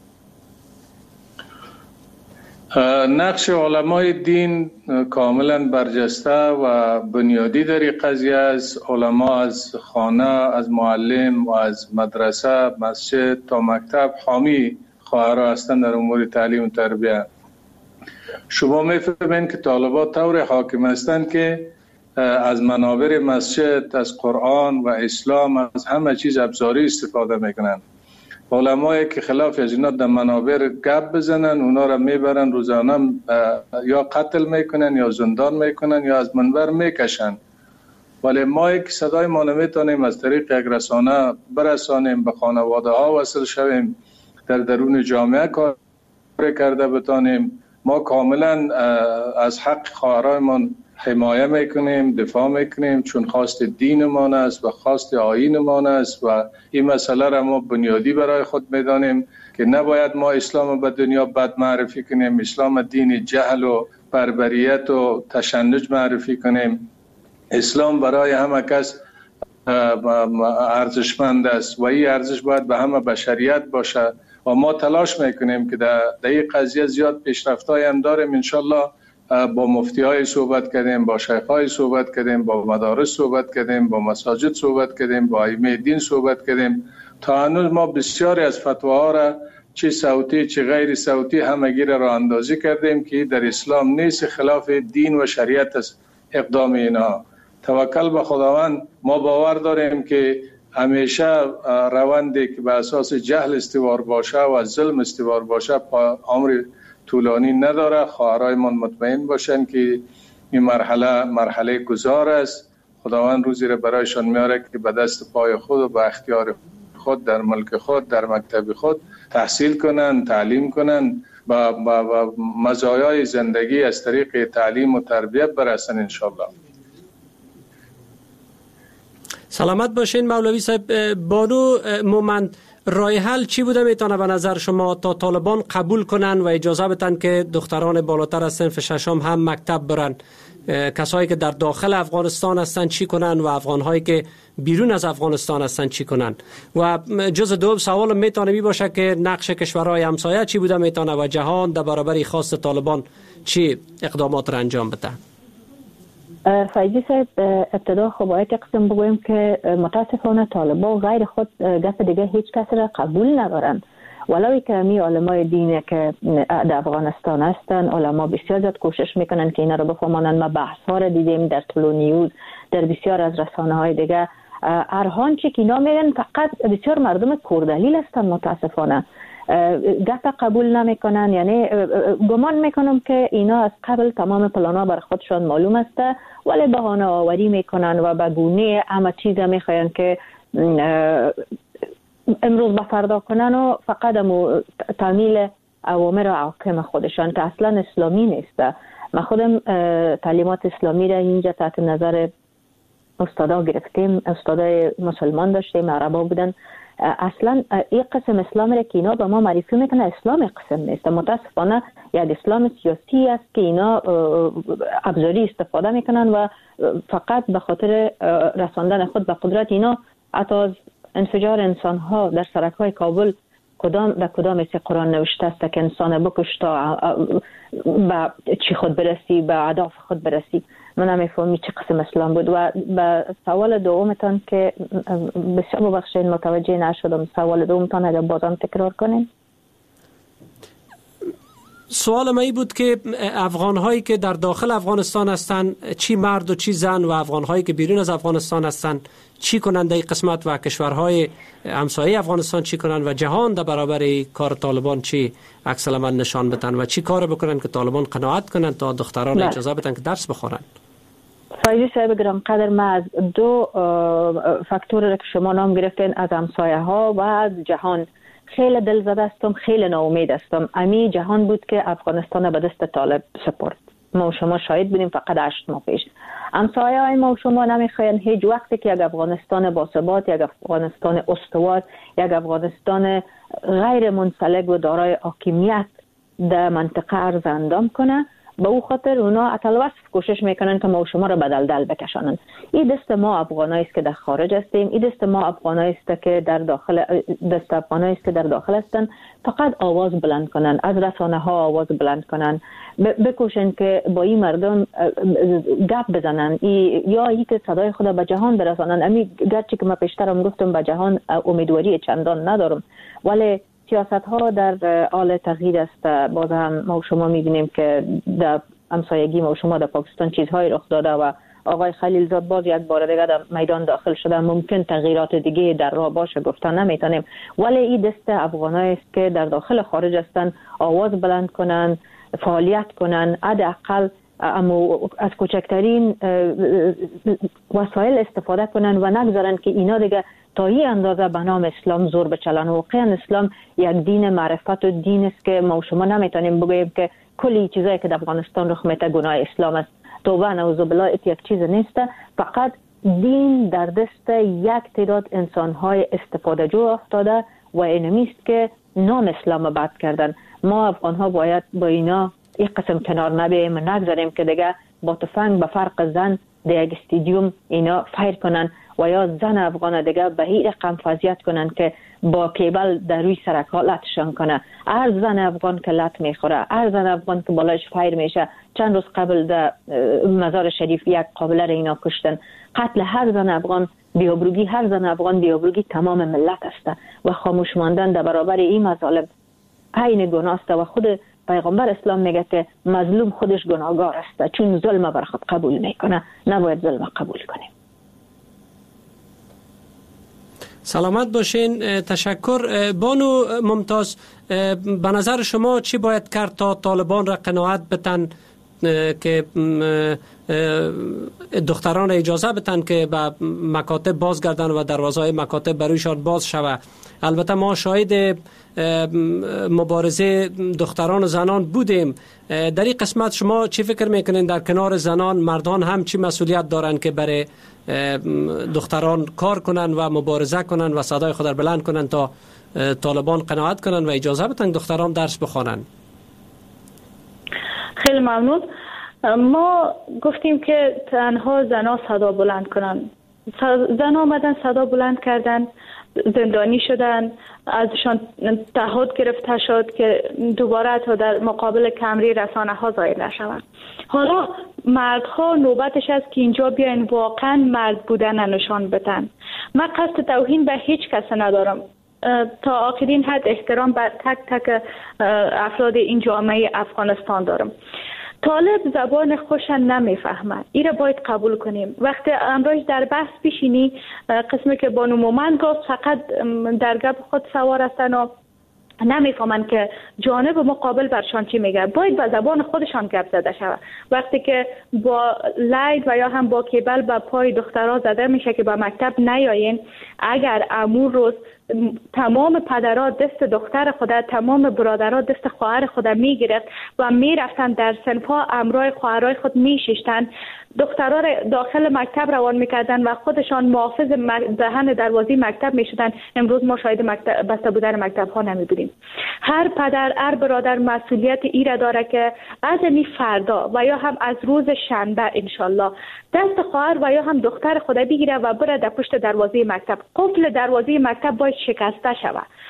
نقش علمای دین کاملا برجسته و بنیادی در این قضیه است. علما از خانه، از معلم و از مدرسه، مسجد تا مکتب حامی خواهرها هستند در امور تعلیم و تربیت. شما میفهمین که طالبات طور حاکم هستند که از منابر مسجد، از قرآن و اسلام، از همه چیز ابزاری استفاده میکنن. علمایی که خلاف از اینا در منابر گپ بزنن، اونا را میبرن روزانه یا قتل میکنن یا زندان میکنن یا از منبر میکشن. ولی ما که صدای ما نمیتونیم از طریق یک رسانه برسانیم، به خانواده ها وصل شویم، در درون جامعه کار کرده بتانیم. ما کاملا از حق خواهرایمان حمایه میکنیم، دفاع میکنیم، چون خواست دینمان است و خواست آیینمان است و این مسئله را ما بنیادی برای خود میدانیم که نباید ما اسلام به دنیا بد معرفی کنیم، اسلام دین جهل و بربریت و تشنج معرفی کنیم. اسلام برای همه کس ارزشمند است و این ارزش باید به همه بشریت باشه و ما تلاش میکنیم که در این قضیه زیاد پیشرفت‌های هم داریم. انشالله با مفتی های صحبت کردیم، با شیخ های صحبت کردیم، با مدارس صحبت کردیم، با مساجد صحبت کردیم، با ائمه دین صحبت کردیم. تا هنوز ما بسیاری از فتواها را چه صوتی چه غیر صوتی همگی را اندازی کردیم که در اسلام نیست، خلاف دین و شریعت است اقدام اینا. توکل به خداوند. ما باور داریم که همیشه روندی که به اساس جهل استوار باشه و ظلم استوار باشه پا عمر طولانی نداره. خواهرای من مطمئن باشن که این مرحله مرحله گذار است. خداوند روزی را برایشان میاره که به دست پای خود و به اختیار خود در ملک خود در مکتب خود تحصیل کنن، تعلیم کنن، با, با, با مزایای زندگی از طریق تعلیم و تربیت برسن انشالله. سلامت باشین مولوی صاحب. بانو مومند، رای حل چی بوده میتونه به نظر شما تا طالبان قبول کنن و اجازه بدن که دختران بالاتر از صنف ششم هم مکتب برن؟ کسایی که در داخل افغانستان هستن چی کنن و افغانهایی که بیرون از افغانستان هستن چی کنن؟ و جز دوم سوال میتونه می باشه که نقش کشورهای همسایه چی بوده میتونه و جهان در برابر خواست طالبان چی اقدامات را انجام بده؟ فایزی صاحب، ابتدا خب باید قسم بگویم که متاسفانه طالبان غیر خود گفت دیگه هیچ کس را قبول ندارن. ولوی که می علمای دینی که در افغانستان هستن، علما بسیار زیاد کوشش میکنن که اینا رو بفهمانن. ما بحث ها را دیدیم در طلوع نیوز، در بسیار از رسانه های دیگه. ارهان چه که اینا میگن فقط بسیار مردم کردلیل هستن. متاسفانه گپ قبول نمیکنن. یعنی گمان میکنم که اینا از قبل تمام پلانا بر خودشان معلوم است، ولی بهانه آوری میکنن و به گونه همه چیز میخواین که امروز به فردا کنن و فقط تعمیل اوامر و احکام خودشان که اصلا اسلامی نیست. ما خودم تعلیمات اسلامی را اینجا تحت نظر استادا گرفتیم. استادای مسلمان داشتیم، عربا بودن. اصلا این قسم اسلام را که اینا به ما معرفی میکنه اسلام قسم نیست. متاسفانه یک اسلام سیاسی است که اینا ابزاری استفاده میکنن و فقط به خاطر رساندن خود به قدرت. اینا حتی از انفجار انسان ها در سرک‌های کابل کدام در کدام سی قرآن نوشته است که انسان بکش تا به چی خود برسی، به اهداف خود برسی؟ من نمیفهمی چه قسم اسلام بود. و به سوال دومتان که بسیار ببخشید متوجه نشدم، سوال دومتان اگر بازم تکرار کنین. سوال من بود که افغان هایی که در داخل افغانستان هستند چی مرد و چی زن، و افغان هایی که بیرون از افغانستان هستند چی کنند در قسمت، و کشورهای همسایه افغانستان چی کنند، و جهان در برابر کار طالبان چی عکس العمل نشان بدن و چی کار بکنن که طالبان قناعت کنند تا دختران اجازه بدن که درس بخورن. فایزی صاحب گرام قدر، ما از دو فاکتور که شما نام گرفتین، از همسایه ها و از جهان، خیلی دل زده استم، خیلی ناامید استم. امی جهان بود که افغانستان به دست طالب سپرد. ما و شما شاهد بودیم فقط هشت ماه پیش. همسایه های ما و شما نمیخواین هیچ وقتی که یک افغانستان باثبات، یک افغانستان استوار، یک افغانستان غیر منسلک و دارای حاکمیت در منطقه ارز اندام کنه، به او خاطر اونا اتلوصف کوشش میکنن که ما و شما را بدل دل بکشانن. این دست ما افغانایی است که در خارج هستیم، این دست ما افغانایی است که در داخل دست افغانایی است که در داخل هستن. فقط آواز بلند کنن، از رسانه ها آواز بلند کنن، بکوشن که با این مردم گپ بزنن، ای یا ای که صدای خود به جهان برسانن. امی گرچه که ما پیشترم گفتم به جهان امیدواری چندان ندارم، ولی سیاست ها در حال تغییر است. باز هم ما و شما میبینیم که در همسایگی ما و شما در پاکستان چیزهای رخ داده و آقای خلیلزاد باز یک بار دیگه در میدان داخل شده. ممکن تغییرات دیگه در راه باشه، گفتن نمیتونیم، ولی این دست افغانایی است که در داخل خارج هستن، آواز بلند کنن، فعالیت کنن، حداقل اما از کوچکترین وسایل استفاده کنن و نگذارن که اینا دیگه تا این اندازه به نام اسلام زور بچلن. واقعا اسلام یک دین معرفت و دین است که ما و شما نمیتونیم بگوییم که کلی چیزایی که در افغانستان رخ میده گناه اسلام است. توبه نعوذ بالله، یک چیز نیست. فقط دین در دست یک تعداد انسان‌های استفاده جو افتاده و اینمیست که نام اسلام بد کردن. ما افغان‌ها باید با اینا یک قسم کنار نبیم، نگذاریم که دیگه با تفنگ به فرق زن در یک استادیوم اینا فایر کنن و یا زن افغان دیگه به هیچ رقم فضیحت کنن که با کیبل در روی سرک ها لطشان کنه. هر زن افغان که لط میخوره، هر زن افغان که بالایش فایر میشه. چند روز قبل در مزار شریف یک قابله را اینا کشتن. قتل هر زن افغان بیابروگی، هر زن افغان بیابروگی تمام ملت است و خاموش ماندن در برابر این مظالم عین گناه است. و خود پیغمبر اسلام میگه که مظلوم خودش گناهگار است، چون ظلم بر خود قبول میکنه، نباید ظلم قبول کنیم. سلامت باشین. تشکر. بانو ممتاز، به نظر شما چی باید کرد تا طالبان را قناعت بتن که دختران اجازه بتن که به مکاتب بازگردن و دروازه‌های مکاتب برایشان باز شود؟ البته ما شاهد مبارزه دختران و زنان بودیم. در این قسمت شما چی فکر میکنین؟ در کنار زنان مردان هم چی مسئولیت دارن که برای دختران کار کنن و مبارزه کنن و صدای خود را بلند کنن تا طالبان قناعت کنن و اجازه بدن دختران درس بخوانن؟ خیلی ممنون. ما گفتیم که تنها زنها صدا بلند کنن. زنها آمدن صدا بلند کردن، زندانی شدن، ازشان تعهد گرفته شد که دوباره تا در مقابل کمری رسانه ها ظاهر نشوند. حالا مردها نوبتش است که اینجا بیاین واقعا مرد بودن نشان بدن. من قصد توهین به هیچ کس ندارم، تا آخرین حد احترام به تک تک افراد این جامعه افغانستان دارم. طالب زبان خوش نمیفهمه، این را باید قبول کنیم. وقتی امروز در بحث بشینی، قسمی که بانو مومند گفت فقط در گپ خود سوار هستن و نمیفهمن که جانب مقابل برشان چی میگه. باید با زبان خودشان گپ زده شود. وقتی که با لید و یا هم با کیبل به پای دخترها زده میشه که به مکتب نیاین، اگر امور روز تمام پدرها دست دختر خود، تمام برادرها دست خواهر خود میگرفت و میرفتن در صنفها امرای خواهرای خود میششتن، دخترها داخل مکتب روان میکردن و خودشان محافظ دهن دروازه مکتب میشدن. امروز ما شاید مکتب بسته بودن مکتب ها نمیبینیم. هر پدر، هر برادر مسئولیت ایره داره که از این فردا و یا هم از روز شنبه انشالله دست خواهر و یا هم دختر خود بگیره و بره در پشت دروازه مکتب. قفل دروازه مکتب باید شکسته شود.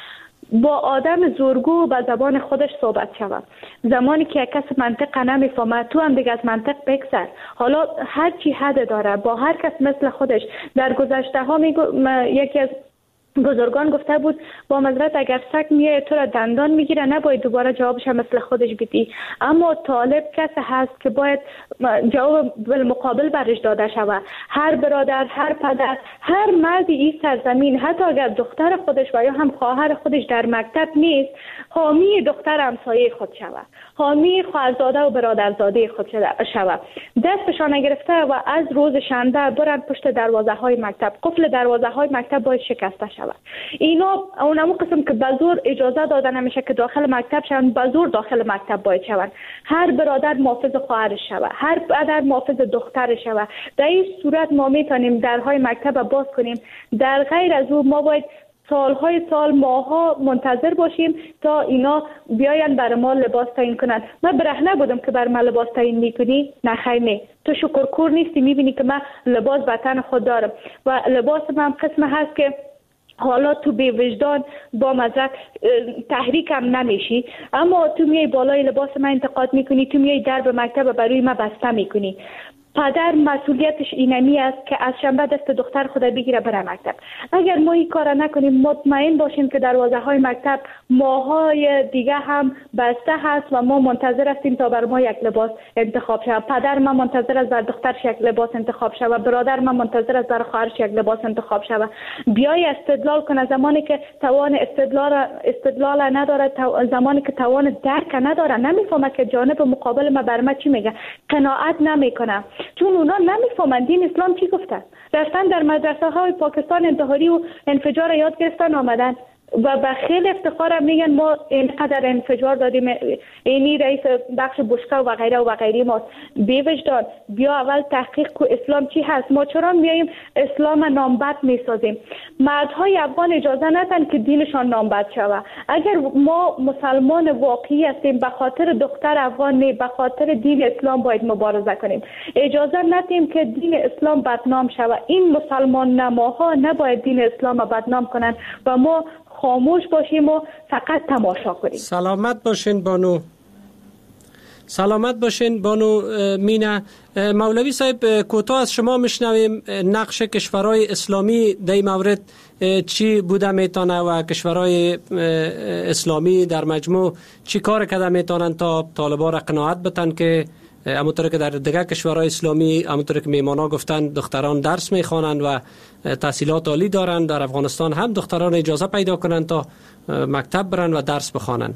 با آدم زورگو به زبان خودش صحبت شود. زمانی که یک کس منطق نمیفهمه تو هم دیگه از منطق بگذر. حالا هر چی حد داره، با هر کس مثل خودش. در گذشته ها میگو یکی از بزرگان گفته بود با معذرت اگر سگ میاد تو را دندان میگیره نباید دوباره جوابش مثل خودش بدی، اما طالب کسی هست که باید جواب بالمقابل برش داده شود. هر برادر، هر پدر، هر مردی این سرزمین، حتی اگر دختر خودش و یا هم خواهر خودش در مکتب نیست، حامی دختر همسایه خود شود، حامی خواهرزاده و برادرزاده خود شود. دستشان نگرفته و از روز شنبه برن پشت دروازه های مکتب. قفل دروازه های مکتب باید شکسته شود. اینا اونمو قسم که بزور اجازه داده نمیشه که داخل مکتب شون، بزور داخل مکتب باید شون. هر برادر محافظ خواهرش شود، هر پدر محافظ دخترش شود. در این صورت ما میتونیم درهای مکتب باز کنیم. در غیر از او ما باید سالهای سال ماها منتظر باشیم تا اینا بیاین برای ما لباس تعیین کنند. من برهنه بودم که بر من لباس تعیین میکنی؟ نه خیر نه. تو شکرکور نیستی، میبینی که من لباس وطن خود دارم و لباس من قسم هست که حالا تو بی وجدان با مزرک تحریک هم نمیشی، اما تو میای بالای لباس من انتقاد میکنی، تو میای در به مکتب برای من بسته میکنی. پدر مسئولیتش اینمی است که از شنبه دست دختر خود بگیره بره مکتب. اگر ما این کار نکنیم مطمئن باشیم که دروازه های مکتب ماهای دیگه هم بسته هست و ما منتظر هستیم تا بر ما یک لباس انتخاب شود. پدر ما منتظر است بر دخترش یک لباس انتخاب شود، برادر ما منتظر است بر خواهرش یک لباس انتخاب شود. بیای استدلال کنه زمانی که توان استدلال استدلال نداره، زمانی که توان درک نداره، نمیفهمه که جانب مقابل ما بر ما چی میگه، قناعت نمیکنه. چون اونا نمیفهمن دین اسلام چی گفته. رفتن در مدرسه های پاکستان انتحاری و انفجار یاد گرفتن آمدن و به خیلی افتخارم میگن ما اینقدر انفجار دادیم، اینی رئیس بخش بوشکه و غیره و غیره. ما بی وجدان بیا اول تحقیق کو اسلام چی هست. ما چرا میایم اسلام نامبد میسازیم؟ مردهای افغان اجازه ندن که دینشان نامبد شود. اگر ما مسلمان واقعی هستیم به خاطر دختر افغان نه، به خاطر دین اسلام باید مبارزه کنیم. اجازه ندیم که دین اسلام بدنام شود. این مسلمان نماها نباید دین اسلام بدنام کنن و ما خاموش باشیم و فقط تماشا کنیم. سلامت باشین بانو. سلامت باشین بانو مینا. مولوی صاحب کوتاه از شما میشنویم نقش کشورهای اسلامی در این مورد چی بوده میتونه و کشورهای اسلامی در مجموع چی کار کرده میتونن تا طالبان را قناعت بتن که همونطور که در دیگر کشورهای اسلامی همونطور که میمانا گفتن دختران درس میخوانند و تحصیلات عالی دارند. در افغانستان هم دختران اجازه پیدا کنند تا مکتب برن و درس بخوانند.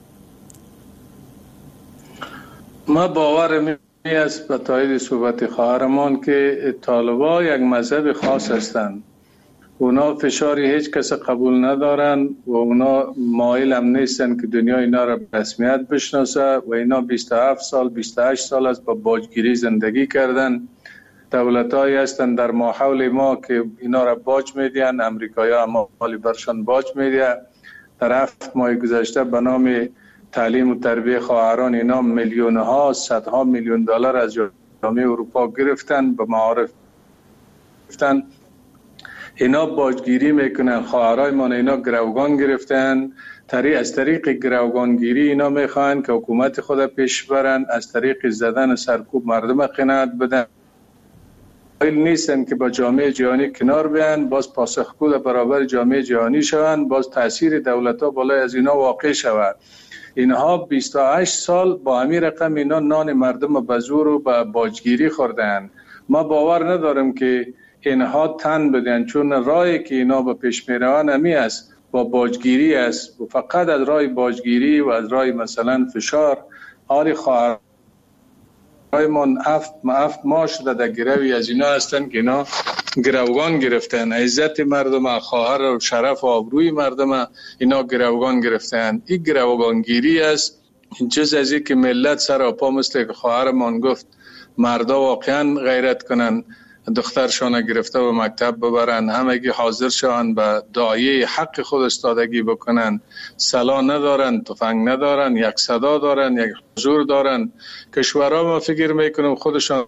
ما باور می است به تایید صحبت خواهرمان که طالبان یک مذهب خاص هستند. اونا فشاری هیچ کس قبول ندارن و اونا مایل هم نیستن که دنیا اینا را رسمیت بشناسه و اینا بیست و هفت سال بیست و هشت سال است با باجگیری زندگی کردن. دولت‌هایی هستن در ماحول ما که اینا را باج میدین، امریکایی‌ها هم مالی برشان باج میدین. در هفت ماه گذشته به نام تعلیم و تربیه خواهران اینا میلیون ها صدها میلیون دلار از جامعه اروپا گرفتن، به معارف گرفتن. اینا باجگیری میکنن. خواهرای ما اینا گروگان گرفتن. طریق از طریق گروگانگیری اینا میخوان که حکومت خود پیش برن، از طریق زدن سرکوب مردم قناعت بدن. قائل نیستن که با جامعه جهانی کنار بیان، باز پاسخگو در برابر جامعه جهانی شوند، باز تاثیر دولت‌ها بالای از اینا واقع شود. اینها بیست و هشت سال با همین رقم اینا نان مردم به زور و به باجگیری خوردن. ما باور ندارم که اینها تن بدن، چون راهی که اینا به پیش میروند همی است با باجگیری است و فقط از راه باجگیری و از راه مثلا فشار. آری خواهر من افت افت ما شده در گروی از اینا هستن که اینا گروگان گرفتن، عزت مردم، خواهر و شرف و آبروی مردم اینا گروگان گرفتن. این گروگانگیری است. جز از این که ملت سر و پا مثل که خواهرمان گفت مردا واقعا غیرت کنن، دخترشان گرفته و مکتب ببرن، همگی حاضر شوند به داعیه حق خود استادگی بکنن. سلاح ندارن، تفنگ ندارن، یک صدا دارن، یک حضور دارن. کشورها ما فکر میکنم خودشان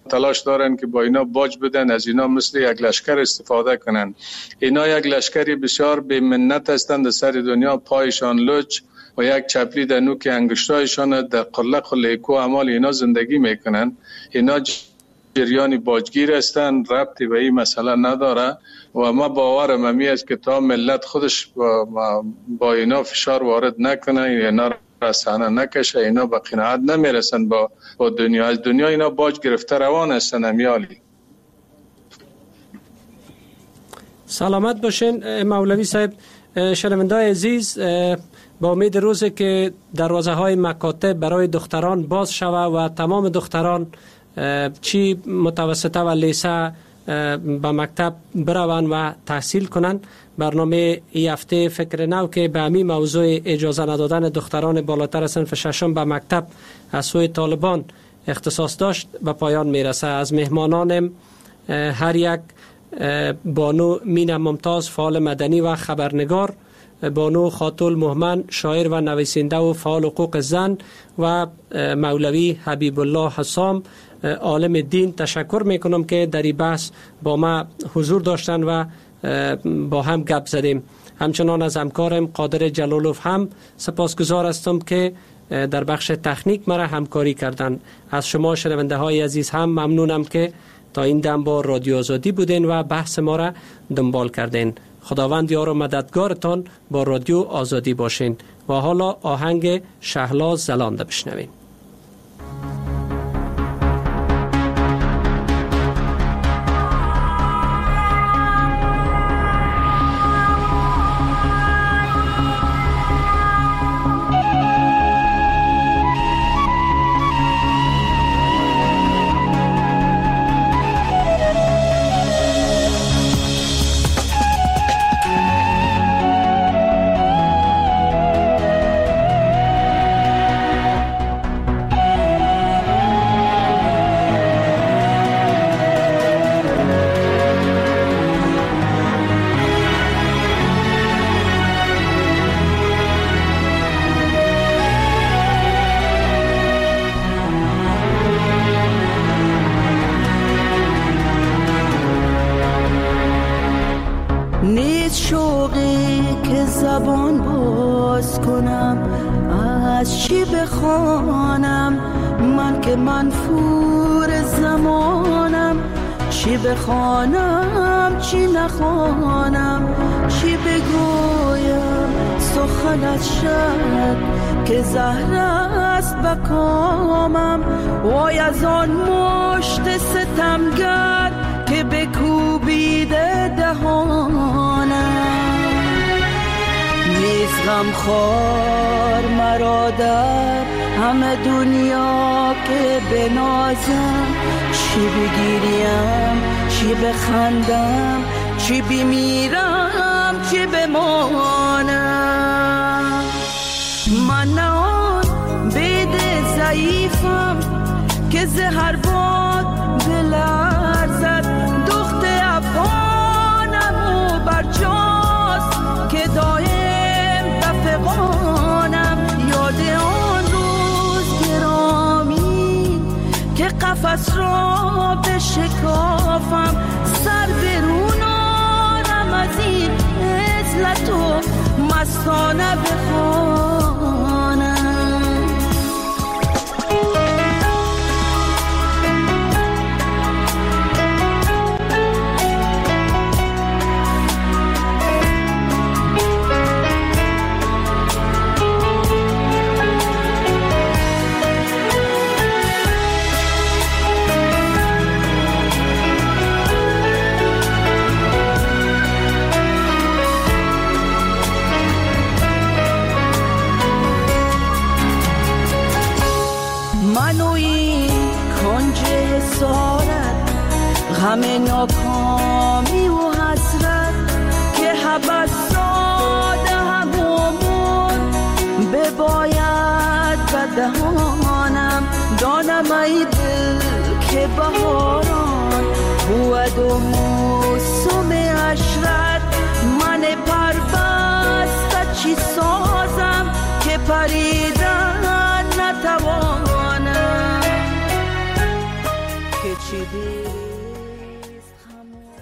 تلاش دارن که با اینا باج بدن، از اینا مثل یک لشکر استفاده کنن. اینا یک لشکری بسیار به منت هستند در سر دنیا، پایشان لچ و یک چپلی در نوک انگشتایشان در قله قله کو اعمال اینا زندگی میکنن. اینا جریانی باجگیر هستند، ربطی به این مسئله نداره و ما باورم همی است که تا ملت خودش با, با اینا فشار وارد نکنه، اینا رسانه نکشه، اینا به قناعت نمیرسن با, با دنیا. از دنیا اینا باج گرفته روان هستن امیالی. سلامت باشین مولوی صاحب. شنونده‌های عزیز، با امید روزی که دروازه های مکاتب برای دختران باز شود و تمام دختران چی متوسطه و لیسه به مکتب بروند و تحصیل کنند، برنامه ای هفته فکر نو که به همین موضوع اجازه ندادن دختران بالاتر صنف ششم به مکتب از سوی طالبان اختصاص داشت به پایان میرسه. از مهمانانم هر یک بانو مین ممتاز، فعال مدنی و خبرنگار، بانو خاتول مهمن، شاعر و نویسنده و فعال حقوق زن، و مولوی حبیب الله حسام، عالم دین، تشکر میکنم که در این بحث با ما حضور داشتن و با هم گپ زدیم. همچنان از همکارم قادر جلالوف هم سپاسگزار هستم که در بخش تکنیک مرا همکاری کردند. از شما شنونده های عزیز هم ممنونم که تا این دم با رادیو آزادی بودین و بحث ما را دنبال کردین. خداوند یار و مددگارتان با رادیو آزادی باشین. و حالا آهنگ شهلا زلانده بشنوین. بخوانم چی نخوانم، چی بگویم سخنت شد که زهر است بکامم. وای از آن مشت ستمگر که بکوبیده دهانم. نیز غمخوار مرا در همه دنیا که بنازم، چی بگیریم چی بخندم، چی بمیرم چی بمانم. من نه آن بید ضعیفم که زهر باد بلرزد، دخت افغانم و برجاست که دایم دفقانم. یاد آن روز گرامی که قفس را بشکافم، سر برونانم از این عزلت و مستانه بخوانم. همه ناکامی و حسرت که حبس ساده همومون بباید بدهانم. دانم ای دل که بهاران بود و موسم عشرت، من پر